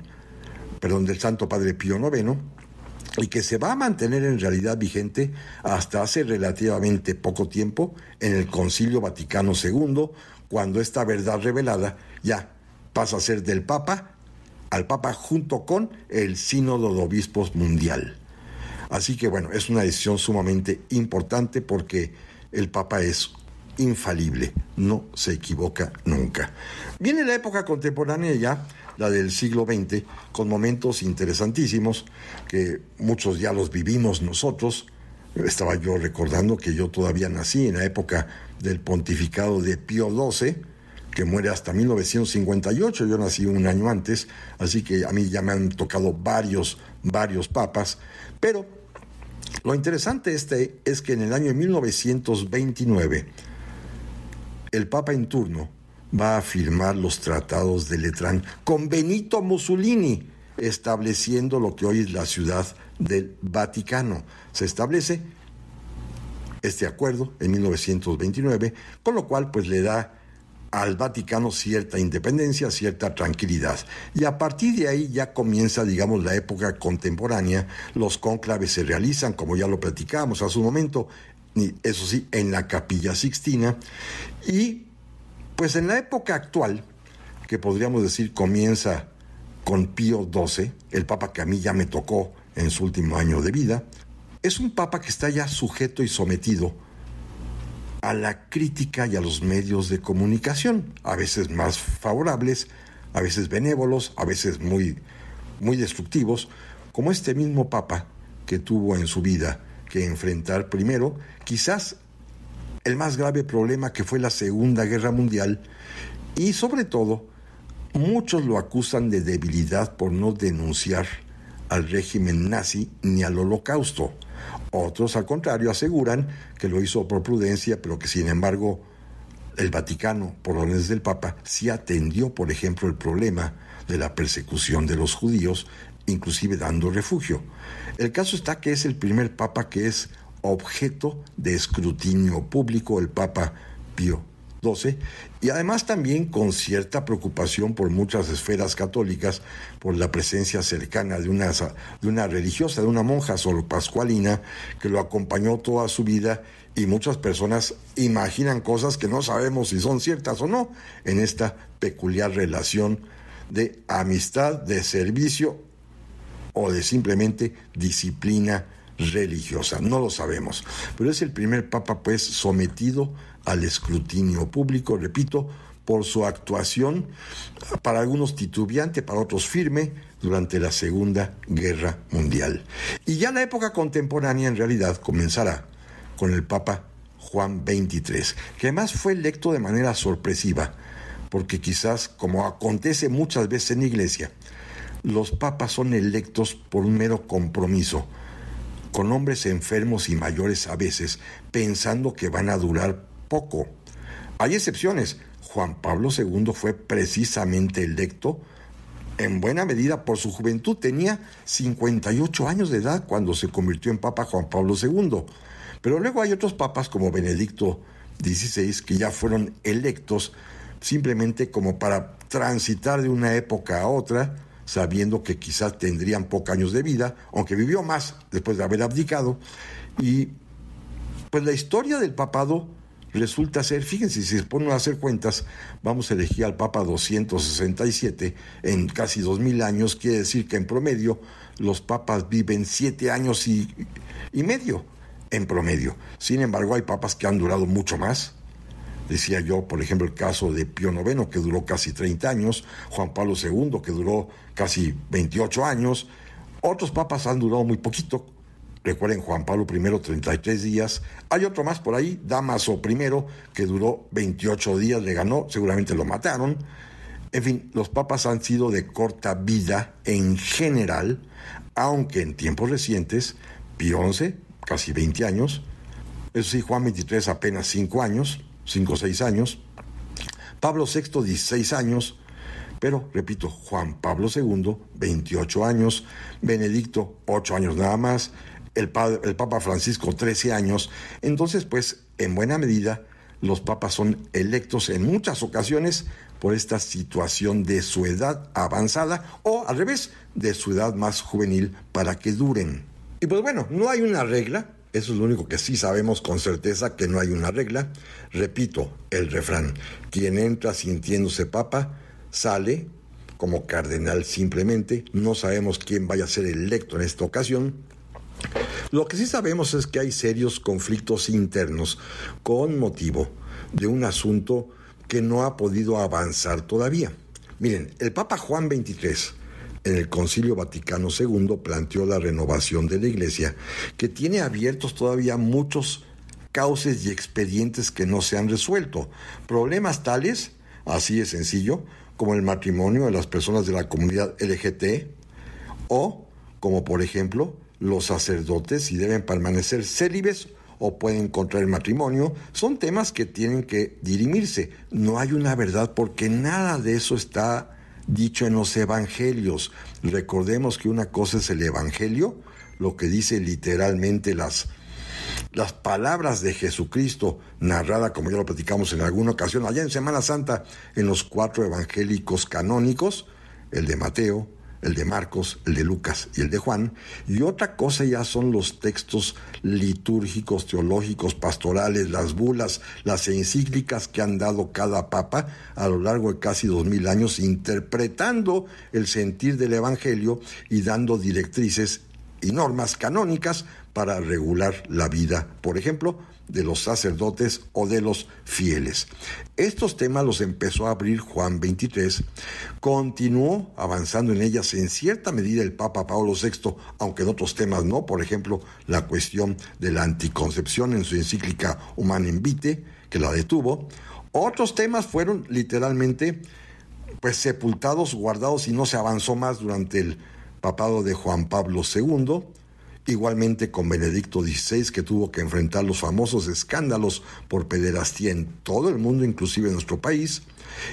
del Santo Padre Pío IX, y que se va a mantener en realidad vigente hasta hace relativamente poco tiempo en el Concilio Vaticano II, cuando esta verdad revelada ya pasa a ser del Papa al Papa junto con el Sínodo de Obispos Mundial. Así que bueno, es una decisión sumamente importante porque el Papa es infalible, no se equivoca nunca. Viene la época contemporánea ya, la del siglo XX, con momentos interesantísimos que muchos ya los vivimos nosotros. Estaba yo recordando que yo todavía nací en la época del pontificado de Pío XII, que muere hasta 1958, yo nací un año antes, así que a mí ya me han tocado varios papas, pero lo interesante es que en el año 1929, el Papa en turno va a firmar los tratados de Letrán con Benito Mussolini, estableciendo lo que hoy es la ciudad del Vaticano. Se establece este acuerdo en 1929, con lo cual pues le da al Vaticano cierta independencia, cierta tranquilidad. Y a partir de ahí ya comienza, digamos, la época contemporánea. Los cónclaves se realizan, como ya lo platicábamos hace un momento, y eso sí, en la Capilla Sixtina. Y pues en la época actual, que podríamos decir comienza con Pío XII, el papa que a mí ya me tocó en su último año de vida, es un papa que está ya sujeto y sometido a la crítica y a los medios de comunicación, a veces más favorables, a veces benévolos, a veces muy, muy destructivos, como este mismo papa que tuvo en su vida que enfrentar primero, quizás el más grave problema que fue la Segunda Guerra Mundial, y sobre todo, muchos lo acusan de debilidad por no denunciar al régimen nazi ni al Holocausto. Otros, al contrario, aseguran que lo hizo por prudencia, pero que sin embargo el Vaticano, por órdenes del Papa, sí atendió, por ejemplo, el problema de la persecución de los judíos, inclusive dando refugio. El caso está que es el primer Papa que es objeto de escrutinio público, el Papa Pío XII, y además también con cierta preocupación por muchas esferas católicas por la presencia cercana de una religiosa, de una monja soropascualina que lo acompañó toda su vida, y muchas personas imaginan cosas que no sabemos si son ciertas o no en esta peculiar relación de amistad, de servicio o de simplemente disciplina religiosa. No lo sabemos, pero es el primer papa pues sometido al escrutinio público, repito, por su actuación, para algunos titubeante, para otros firme, durante la Segunda Guerra Mundial. Y ya la época contemporánea en realidad comenzará con el Papa Juan XXIII, que además fue electo de manera sorpresiva, porque quizás, como acontece muchas veces en la Iglesia, los papas son electos por un mero compromiso, con hombres enfermos y mayores a veces, pensando que van a durar poco. Hay excepciones. Juan Pablo II fue precisamente electo en buena medida por su juventud. Tenía 58 años de edad cuando se convirtió en Papa Juan Pablo II. Pero luego hay otros papas como Benedicto XVI que ya fueron electos simplemente como para transitar de una época a otra, sabiendo que quizás tendrían pocos años de vida, aunque vivió más después de haber abdicado. Y pues la historia del papado resulta ser, fíjense, si se ponen a hacer cuentas, vamos a elegir al Papa 267 en casi 2000 años, quiere decir que en promedio los papas viven 7 años y medio en promedio. Sin embargo, hay papas que han durado mucho más. Decía yo, por ejemplo, el caso de Pío IX, que duró casi 30 años, Juan Pablo II, que duró casi 28 años. Otros papas han durado muy poquito. Recuerden, Juan Pablo I, 33 días. Hay otro más por ahí, Dámaso I, que duró 28 días, le ganó, seguramente lo mataron. En fin, los papas han sido de corta vida en general, aunque en tiempos recientes, Pío XI, casi 20 años, eso sí, Juan XXIII apenas 5 o 6 años, Pablo VI 16 años, pero, repito, Juan Pablo II 28 años, Benedicto 8 años nada más, el Papa Francisco 13 años. Entonces, pues, en buena medida, los papas son electos en muchas ocasiones por esta situación de su edad avanzada o, al revés, de su edad más juvenil para que duren. Y pues bueno, no hay una regla. Eso es lo único que sí sabemos con certeza, que no hay una regla. Repito el refrán: quien entra sintiéndose papa, sale como cardenal simplemente. No sabemos quién vaya a ser electo en esta ocasión. Lo que sí sabemos es que hay serios conflictos internos con motivo de un asunto que no ha podido avanzar todavía. Miren, el Papa Juan XXIII, en el Concilio Vaticano II, planteó la renovación de la Iglesia, que tiene abiertos todavía muchos cauces y expedientes que no se han resuelto. Problemas tales, así de sencillo, como el matrimonio de las personas de la comunidad LGBT, o como por ejemplo los sacerdotes si deben permanecer célibes o pueden contraer matrimonio. Son temas que tienen que dirimirse. No hay una verdad porque nada de eso está dicho en los evangelios. Recordemos que una cosa es el evangelio, lo que dice literalmente las Las palabras de Jesucristo, narrada, como ya lo platicamos en alguna ocasión, allá en Semana Santa, en los 4 evangélicos canónicos, el de Mateo, el de Marcos, el de Lucas y el de Juan. Y otra cosa ya son los textos litúrgicos, teológicos, pastorales, las bulas, las encíclicas que han dado cada papa a lo largo de casi 2000 años, interpretando el sentir del evangelio y dando directrices y normas canónicas para regular la vida, por ejemplo, de los sacerdotes o de los fieles. Estos temas los empezó a abrir Juan XXIII, continuó avanzando en ellas en cierta medida el Papa Pablo VI, aunque en otros temas no, por ejemplo, la cuestión de la anticoncepción en su encíclica Humanum Vitae, que la detuvo. Otros temas fueron literalmente sepultados, guardados, y no se avanzó más durante el papado de Juan Pablo II. Igualmente con Benedicto XVI, que tuvo que enfrentar los famosos escándalos por pederastía en todo el mundo, inclusive en nuestro país.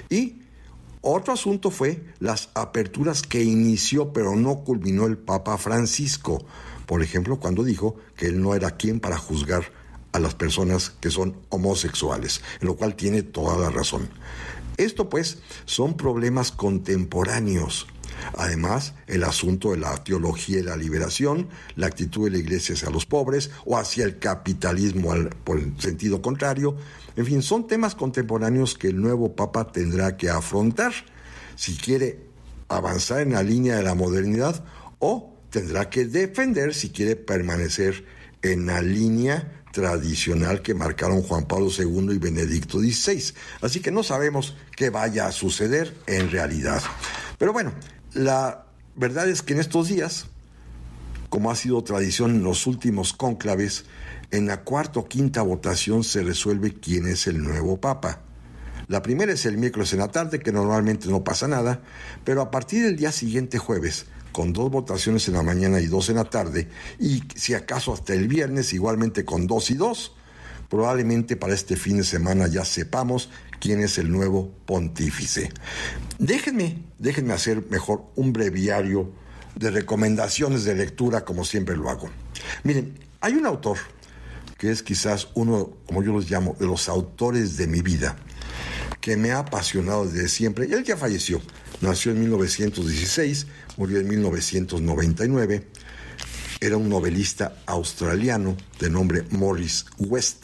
Y otro asunto fue las aperturas que inició pero no culminó el Papa Francisco. Por ejemplo, cuando dijo que él no era quien para juzgar a las personas que son homosexuales, en lo cual tiene toda la razón. Esto son problemas contemporáneos. Además, el asunto de la teología y la liberación, la actitud de la Iglesia hacia los pobres o hacia el capitalismo por el sentido contrario, en fin, son temas contemporáneos que el nuevo Papa tendrá que afrontar si quiere avanzar en la línea de la modernidad, o tendrá que defender si quiere permanecer en la línea tradicional que marcaron Juan Pablo II y Benedicto XVI. Así que no sabemos qué vaya a suceder en realidad. Pero bueno, la verdad es que en estos días, como ha sido tradición en los últimos cónclaves, en la 4ª o 5ª votación se resuelve quién es el nuevo Papa. La primera es el miércoles en la tarde, que normalmente no pasa nada, pero a partir del día siguiente, jueves, con 2 votaciones en la mañana y 2 en la tarde, y si acaso hasta el viernes igualmente con 2 y 2, probablemente para este fin de semana ya sepamos quién es el nuevo pontífice. Déjenme hacer mejor un breviario de recomendaciones de lectura, como siempre lo hago. Miren, hay un autor que es quizás uno, como yo los llamo, de los autores de mi vida, que me ha apasionado desde siempre, y él ya falleció. Nació en 1916, murió en 1999. Era un novelista australiano de nombre Morris West,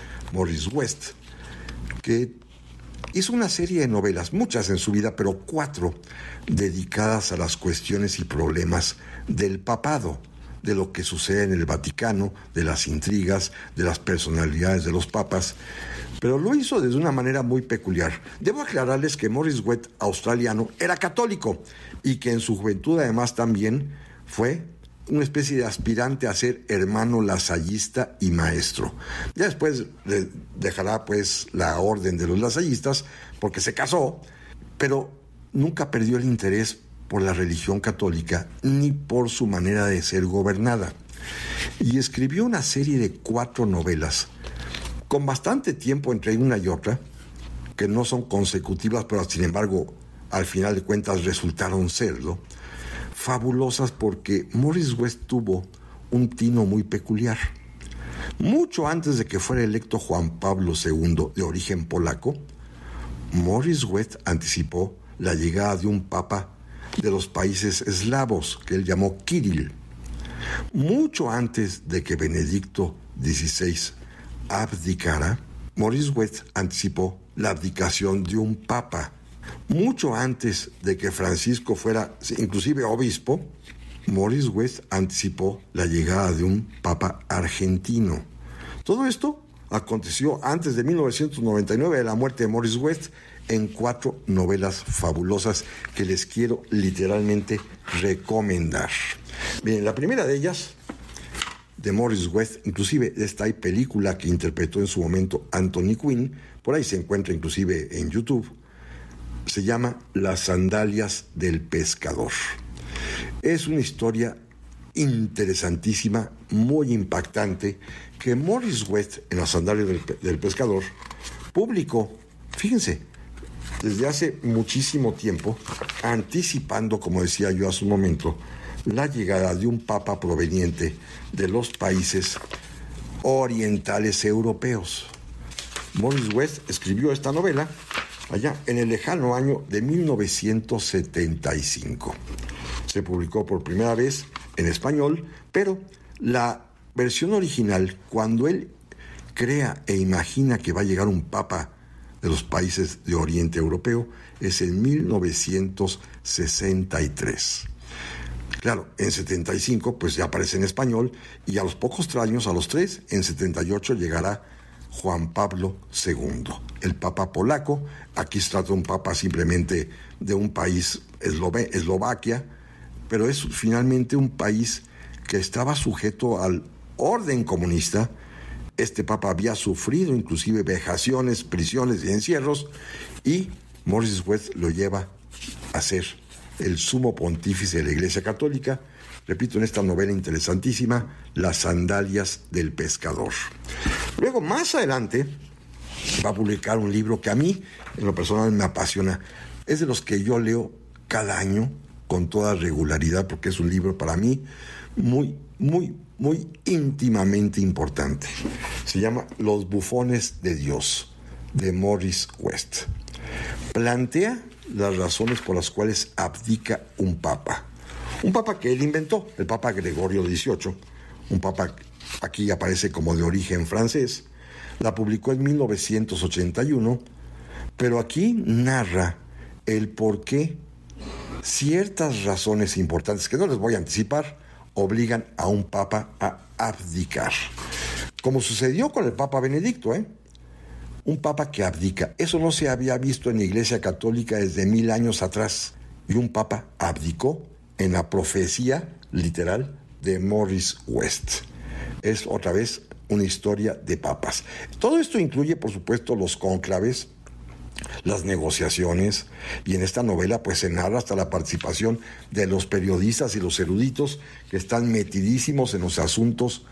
que hizo una serie de novelas, muchas en su vida, pero 4 dedicadas a las cuestiones y problemas del papado, de lo que sucede en el Vaticano, de las intrigas, de las personalidades de los papas, pero lo hizo de una manera muy peculiar. Debo aclararles que Morris West, australiano, era católico y que en su juventud además también fue una especie de aspirante a ser hermano lasallista y maestro. Ya después dejará la orden de los lasallistas porque se casó, pero nunca perdió el interés por la religión católica ni por su manera de ser gobernada. Y escribió una serie de 4 novelas con bastante tiempo entre una y otra, que no son consecutivas, pero sin embargo al final de cuentas resultaron serlo, fabulosas, porque Morris West tuvo un tino muy peculiar. Mucho antes de que fuera electo Juan Pablo II, de origen polaco, Morris West anticipó la llegada de un papa de los países eslavos, que él llamó Kirill. Mucho antes de que Benedicto XVI abdicara, Morris West anticipó la abdicación de un papa. Mucho antes de que Francisco fuera inclusive obispo, Morris West anticipó la llegada de un papa argentino. Todo esto aconteció antes de 1999, de la muerte de Morris West, en 4 novelas fabulosas que les quiero literalmente recomendar. Bien, la primera de ellas, de Morris West, inclusive esta película que interpretó en su momento Anthony Quinn, por ahí se encuentra inclusive en YouTube, se llama Las sandalias del pescador. Es una historia interesantísima, muy impactante, que Morris West, en Las sandalias del pescador, publicó, fíjense, desde hace muchísimo tiempo, anticipando, como decía yo hace un momento, la llegada de un papa proveniente de los países orientales europeos. Morris West escribió esta novela allá en el lejano año de 1975. Se publicó por primera vez en español, pero la versión original, cuando él crea e imagina que va a llegar un papa de los países de Oriente Europeo, es en 1963. Claro, en 75 pues ya aparece en español, y a los pocos años, a los 3, en 78 llegará Juan Pablo II, el papa polaco. Aquí se trata de un papa simplemente de un país, Eslovaquia, pero es finalmente un país que estaba sujeto al orden comunista. Este papa había sufrido inclusive vejaciones, prisiones y encierros, y Morris West lo lleva a ser el sumo pontífice de la Iglesia Católica. Repito, en esta novela interesantísima, Las sandalias del pescador. Luego, más adelante, va a publicar un libro que a mí, en lo personal, me apasiona. Es de los que yo leo cada año con toda regularidad, porque es un libro para mí muy, muy, muy íntimamente importante. Se llama Los bufones de Dios, de Morris West. Plantea las razones por las cuales abdica un papa. Un papa que él inventó, el Papa Gregorio XVIII, un papa aquí aparece como de origen francés. La publicó en 1981, pero aquí narra el por qué ciertas razones importantes, que no les voy a anticipar, obligan a un papa a abdicar. Como sucedió con el Papa Benedicto, un papa que abdica. Eso no se había visto en la Iglesia Católica desde 1000 años atrás. Y un papa abdicó en la profecía literal de Morris West. Es otra vez una historia de papas. Todo esto incluye, por supuesto, los cónclaves, las negociaciones, y en esta novela pues se narra hasta la participación de los periodistas y los eruditos que están metidísimos en los asuntos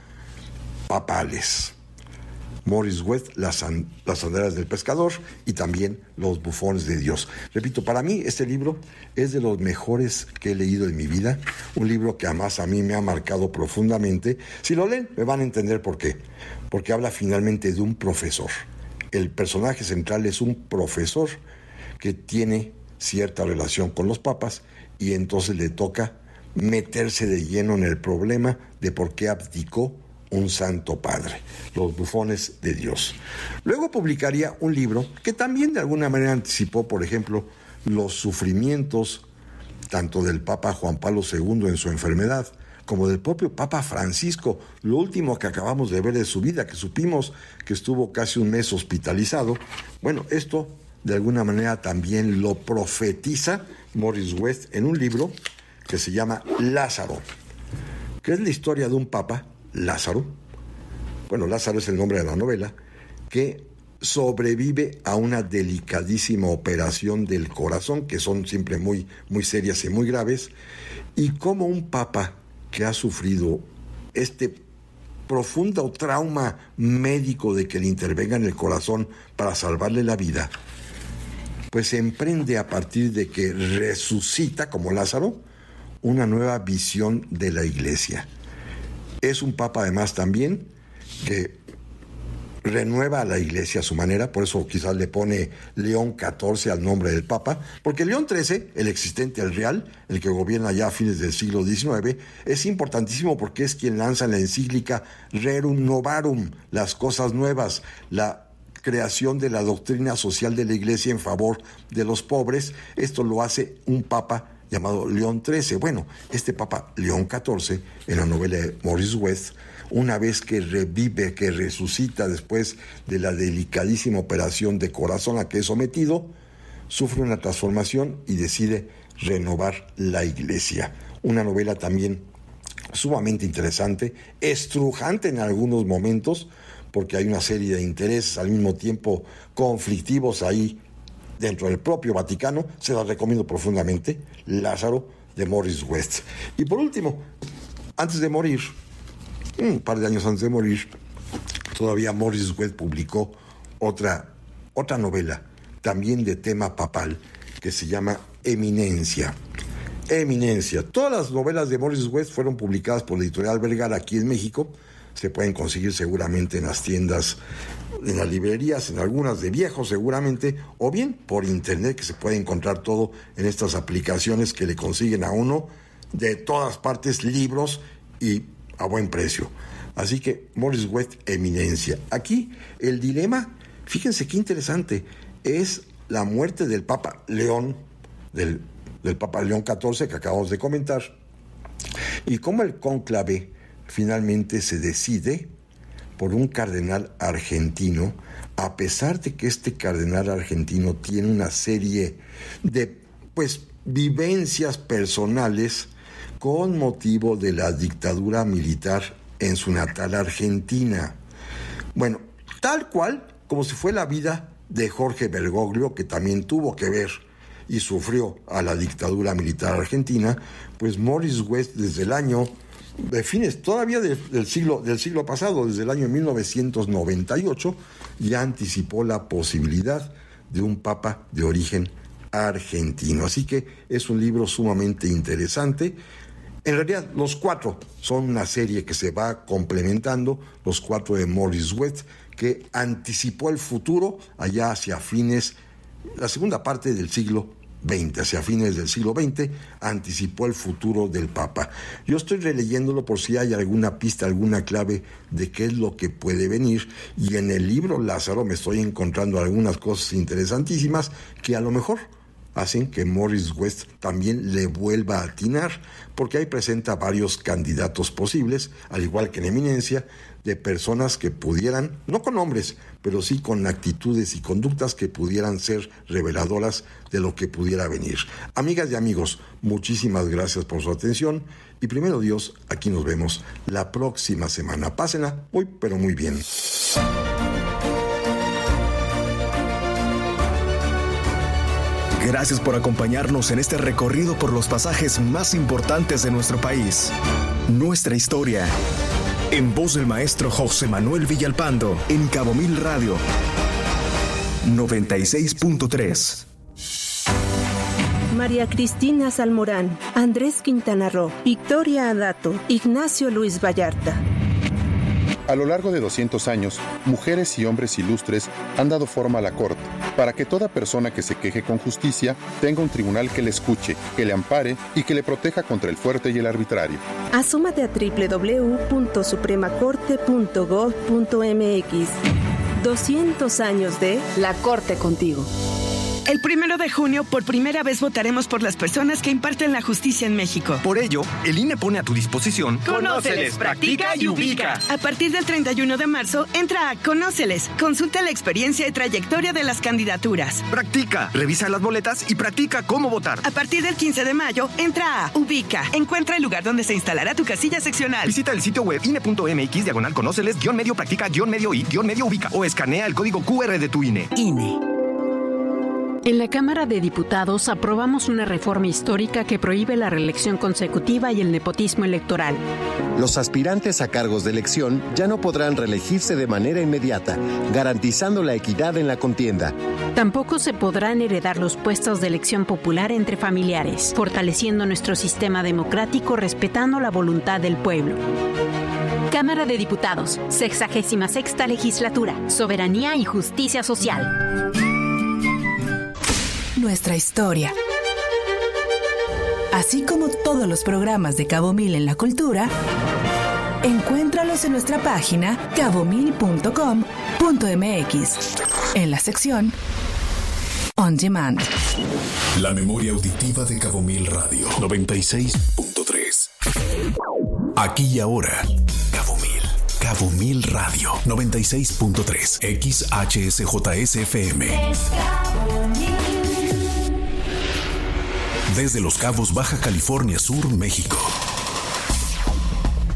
papales. Morris West, las sandalias del pescador, y también Los bufones de Dios. Repito, para mí este libro es de los mejores que he leído en mi vida, un libro que además a mí me ha marcado profundamente. Si lo leen, me van a entender por qué. Porque habla finalmente de un profesor. El personaje central es un profesor que tiene cierta relación con los papas, y entonces le toca meterse de lleno en el problema de por qué abdicó un santo padre, Los bufones de Dios. Luego publicaría un libro que también de alguna manera anticipó, por ejemplo, los sufrimientos tanto del Papa Juan Pablo II en su enfermedad, como del propio Papa Francisco, lo último que acabamos de ver de su vida, que supimos que estuvo casi un mes hospitalizado. Bueno, esto de alguna manera también lo profetiza Morris West en un libro que se llama Lázaro, que es la historia de un papa, Lázaro. Bueno, Lázaro es el nombre de la novela, que sobrevive a una delicadísima operación del corazón, que son siempre muy, muy serias y muy graves, y como un papa que ha sufrido este profundo trauma médico de que le intervenga en el corazón para salvarle la vida, pues se emprende a partir de que resucita, como Lázaro, una nueva visión de la Iglesia. Es un papa además también que renueva a la Iglesia a su manera, por eso quizás le pone León XIV al nombre del papa, porque León XIII, el existente, el real, el que gobierna ya a fines del siglo XIX, es importantísimo porque es quien lanza la encíclica Rerum Novarum, las cosas nuevas, la creación de la doctrina social de la Iglesia en favor de los pobres. Esto lo hace un papa llamado León XIII. Bueno, este papa León XIV, en la novela de Morris West, una vez que revive, que resucita después de la delicadísima operación de corazón a que es sometido, sufre una transformación y decide renovar la Iglesia. Una novela también sumamente interesante, estrujante en algunos momentos, porque hay una serie de intereses al mismo tiempo conflictivos ahí dentro del propio Vaticano. Se la recomiendo profundamente, Lázaro, de Morris West. Y por último, antes de morir, un par de años antes de morir, todavía Morris West publicó otra novela, también de tema papal, que se llama Eminencia. Eminencia. Todas las novelas de Morris West fueron publicadas por la editorial Vergara aquí en México. se pueden conseguir seguramente en las tiendas, en las librerías, en algunas de viejos seguramente, o bien por internet, que se puede encontrar todo en estas aplicaciones que le consiguen a uno de todas partes libros y a buen precio. Así que Morris West, eminencia. Aquí el dilema, fíjense qué interesante, es la muerte del Papa León, del Papa León XIV que acabamos de comentar, y cómo el cónclave finalmente se decide por un cardenal argentino, a pesar de que este cardenal argentino tiene una serie de vivencias personales con motivo de la dictadura militar en su natal Argentina. Bueno, tal cual como si fue la vida de Jorge Bergoglio, que también tuvo que ver y sufrió a la dictadura militar argentina, pues Morris West desde el año de fines todavía del siglo pasado, desde el año 1998, ya anticipó la posibilidad de un papa de origen argentino. Así que es un libro sumamente interesante. En realidad, los 4 son una serie que se va complementando, los 4 de Morris West, que anticipó el futuro allá hacia fines, la segunda parte del siglo XX, hacia fines del siglo XX, anticipó el futuro del Papa. Yo estoy releyéndolo por si hay alguna pista, alguna clave de qué es lo que puede venir, y en el libro Lázaro me estoy encontrando algunas cosas interesantísimas que a lo mejor hacen que Morris West también le vuelva a atinar, porque ahí presenta varios candidatos posibles, al igual que en Eminencia, de personas que pudieran, no con nombres, pero sí con actitudes y conductas que pudieran ser reveladoras de lo que pudiera venir. Amigas y amigos, muchísimas gracias por su atención, y primero Dios, aquí nos vemos la próxima semana. Pásenla muy, pero muy bien. Gracias por acompañarnos en este recorrido por los pasajes más importantes de nuestro país. Nuestra historia. En voz del maestro José Manuel Villalpando, en Cabo Mil Radio 96.3. María Cristina Salmorán, Andrés Quintana Roo, Victoria Adato, Ignacio Luis Vallarta. A lo largo de 200 años, mujeres y hombres ilustres han dado forma a la Corte, para que toda persona que se queje con justicia tenga un tribunal que le escuche, que le ampare y que le proteja contra el fuerte y el arbitrario. Asómate a www.supremacorte.gov.mx. 200 años de La Corte contigo. El 1 de junio, por primera vez votaremos por las personas que imparten la justicia en México. Por ello, el INE pone a tu disposición Conóceles, practica y ubica. A partir del 31 de marzo, entra a Conóceles. Consulta la experiencia y trayectoria de las candidaturas. Practica, revisa las boletas y practica cómo votar. A partir del 15 de mayo, entra a Ubica. Encuentra el lugar donde se instalará tu casilla seccional. Visita el sitio web ine.mx/conóceles-medio practica-medio ubica o escanea el código QR de tu INE. INE. En la Cámara de Diputados aprobamos una reforma histórica que prohíbe la reelección consecutiva y el nepotismo electoral. Los aspirantes a cargos de elección ya no podrán reelegirse de manera inmediata, garantizando la equidad en la contienda. Tampoco se podrán heredar los puestos de elección popular entre familiares, fortaleciendo nuestro sistema democrático, respetando la voluntad del pueblo. Cámara de Diputados, 66ª Legislatura, Soberanía y Justicia Social. Nuestra historia. Así como todos los programas de Cabo Mil en la cultura, encuéntralos en nuestra página cabomil.com.mx, en la sección On Demand. La memoria auditiva de Cabo Mil Radio 96.3. Aquí y ahora. Cabo Mil Radio 96.3 XHSJSFM. Desde Los Cabos, Baja California Sur, México.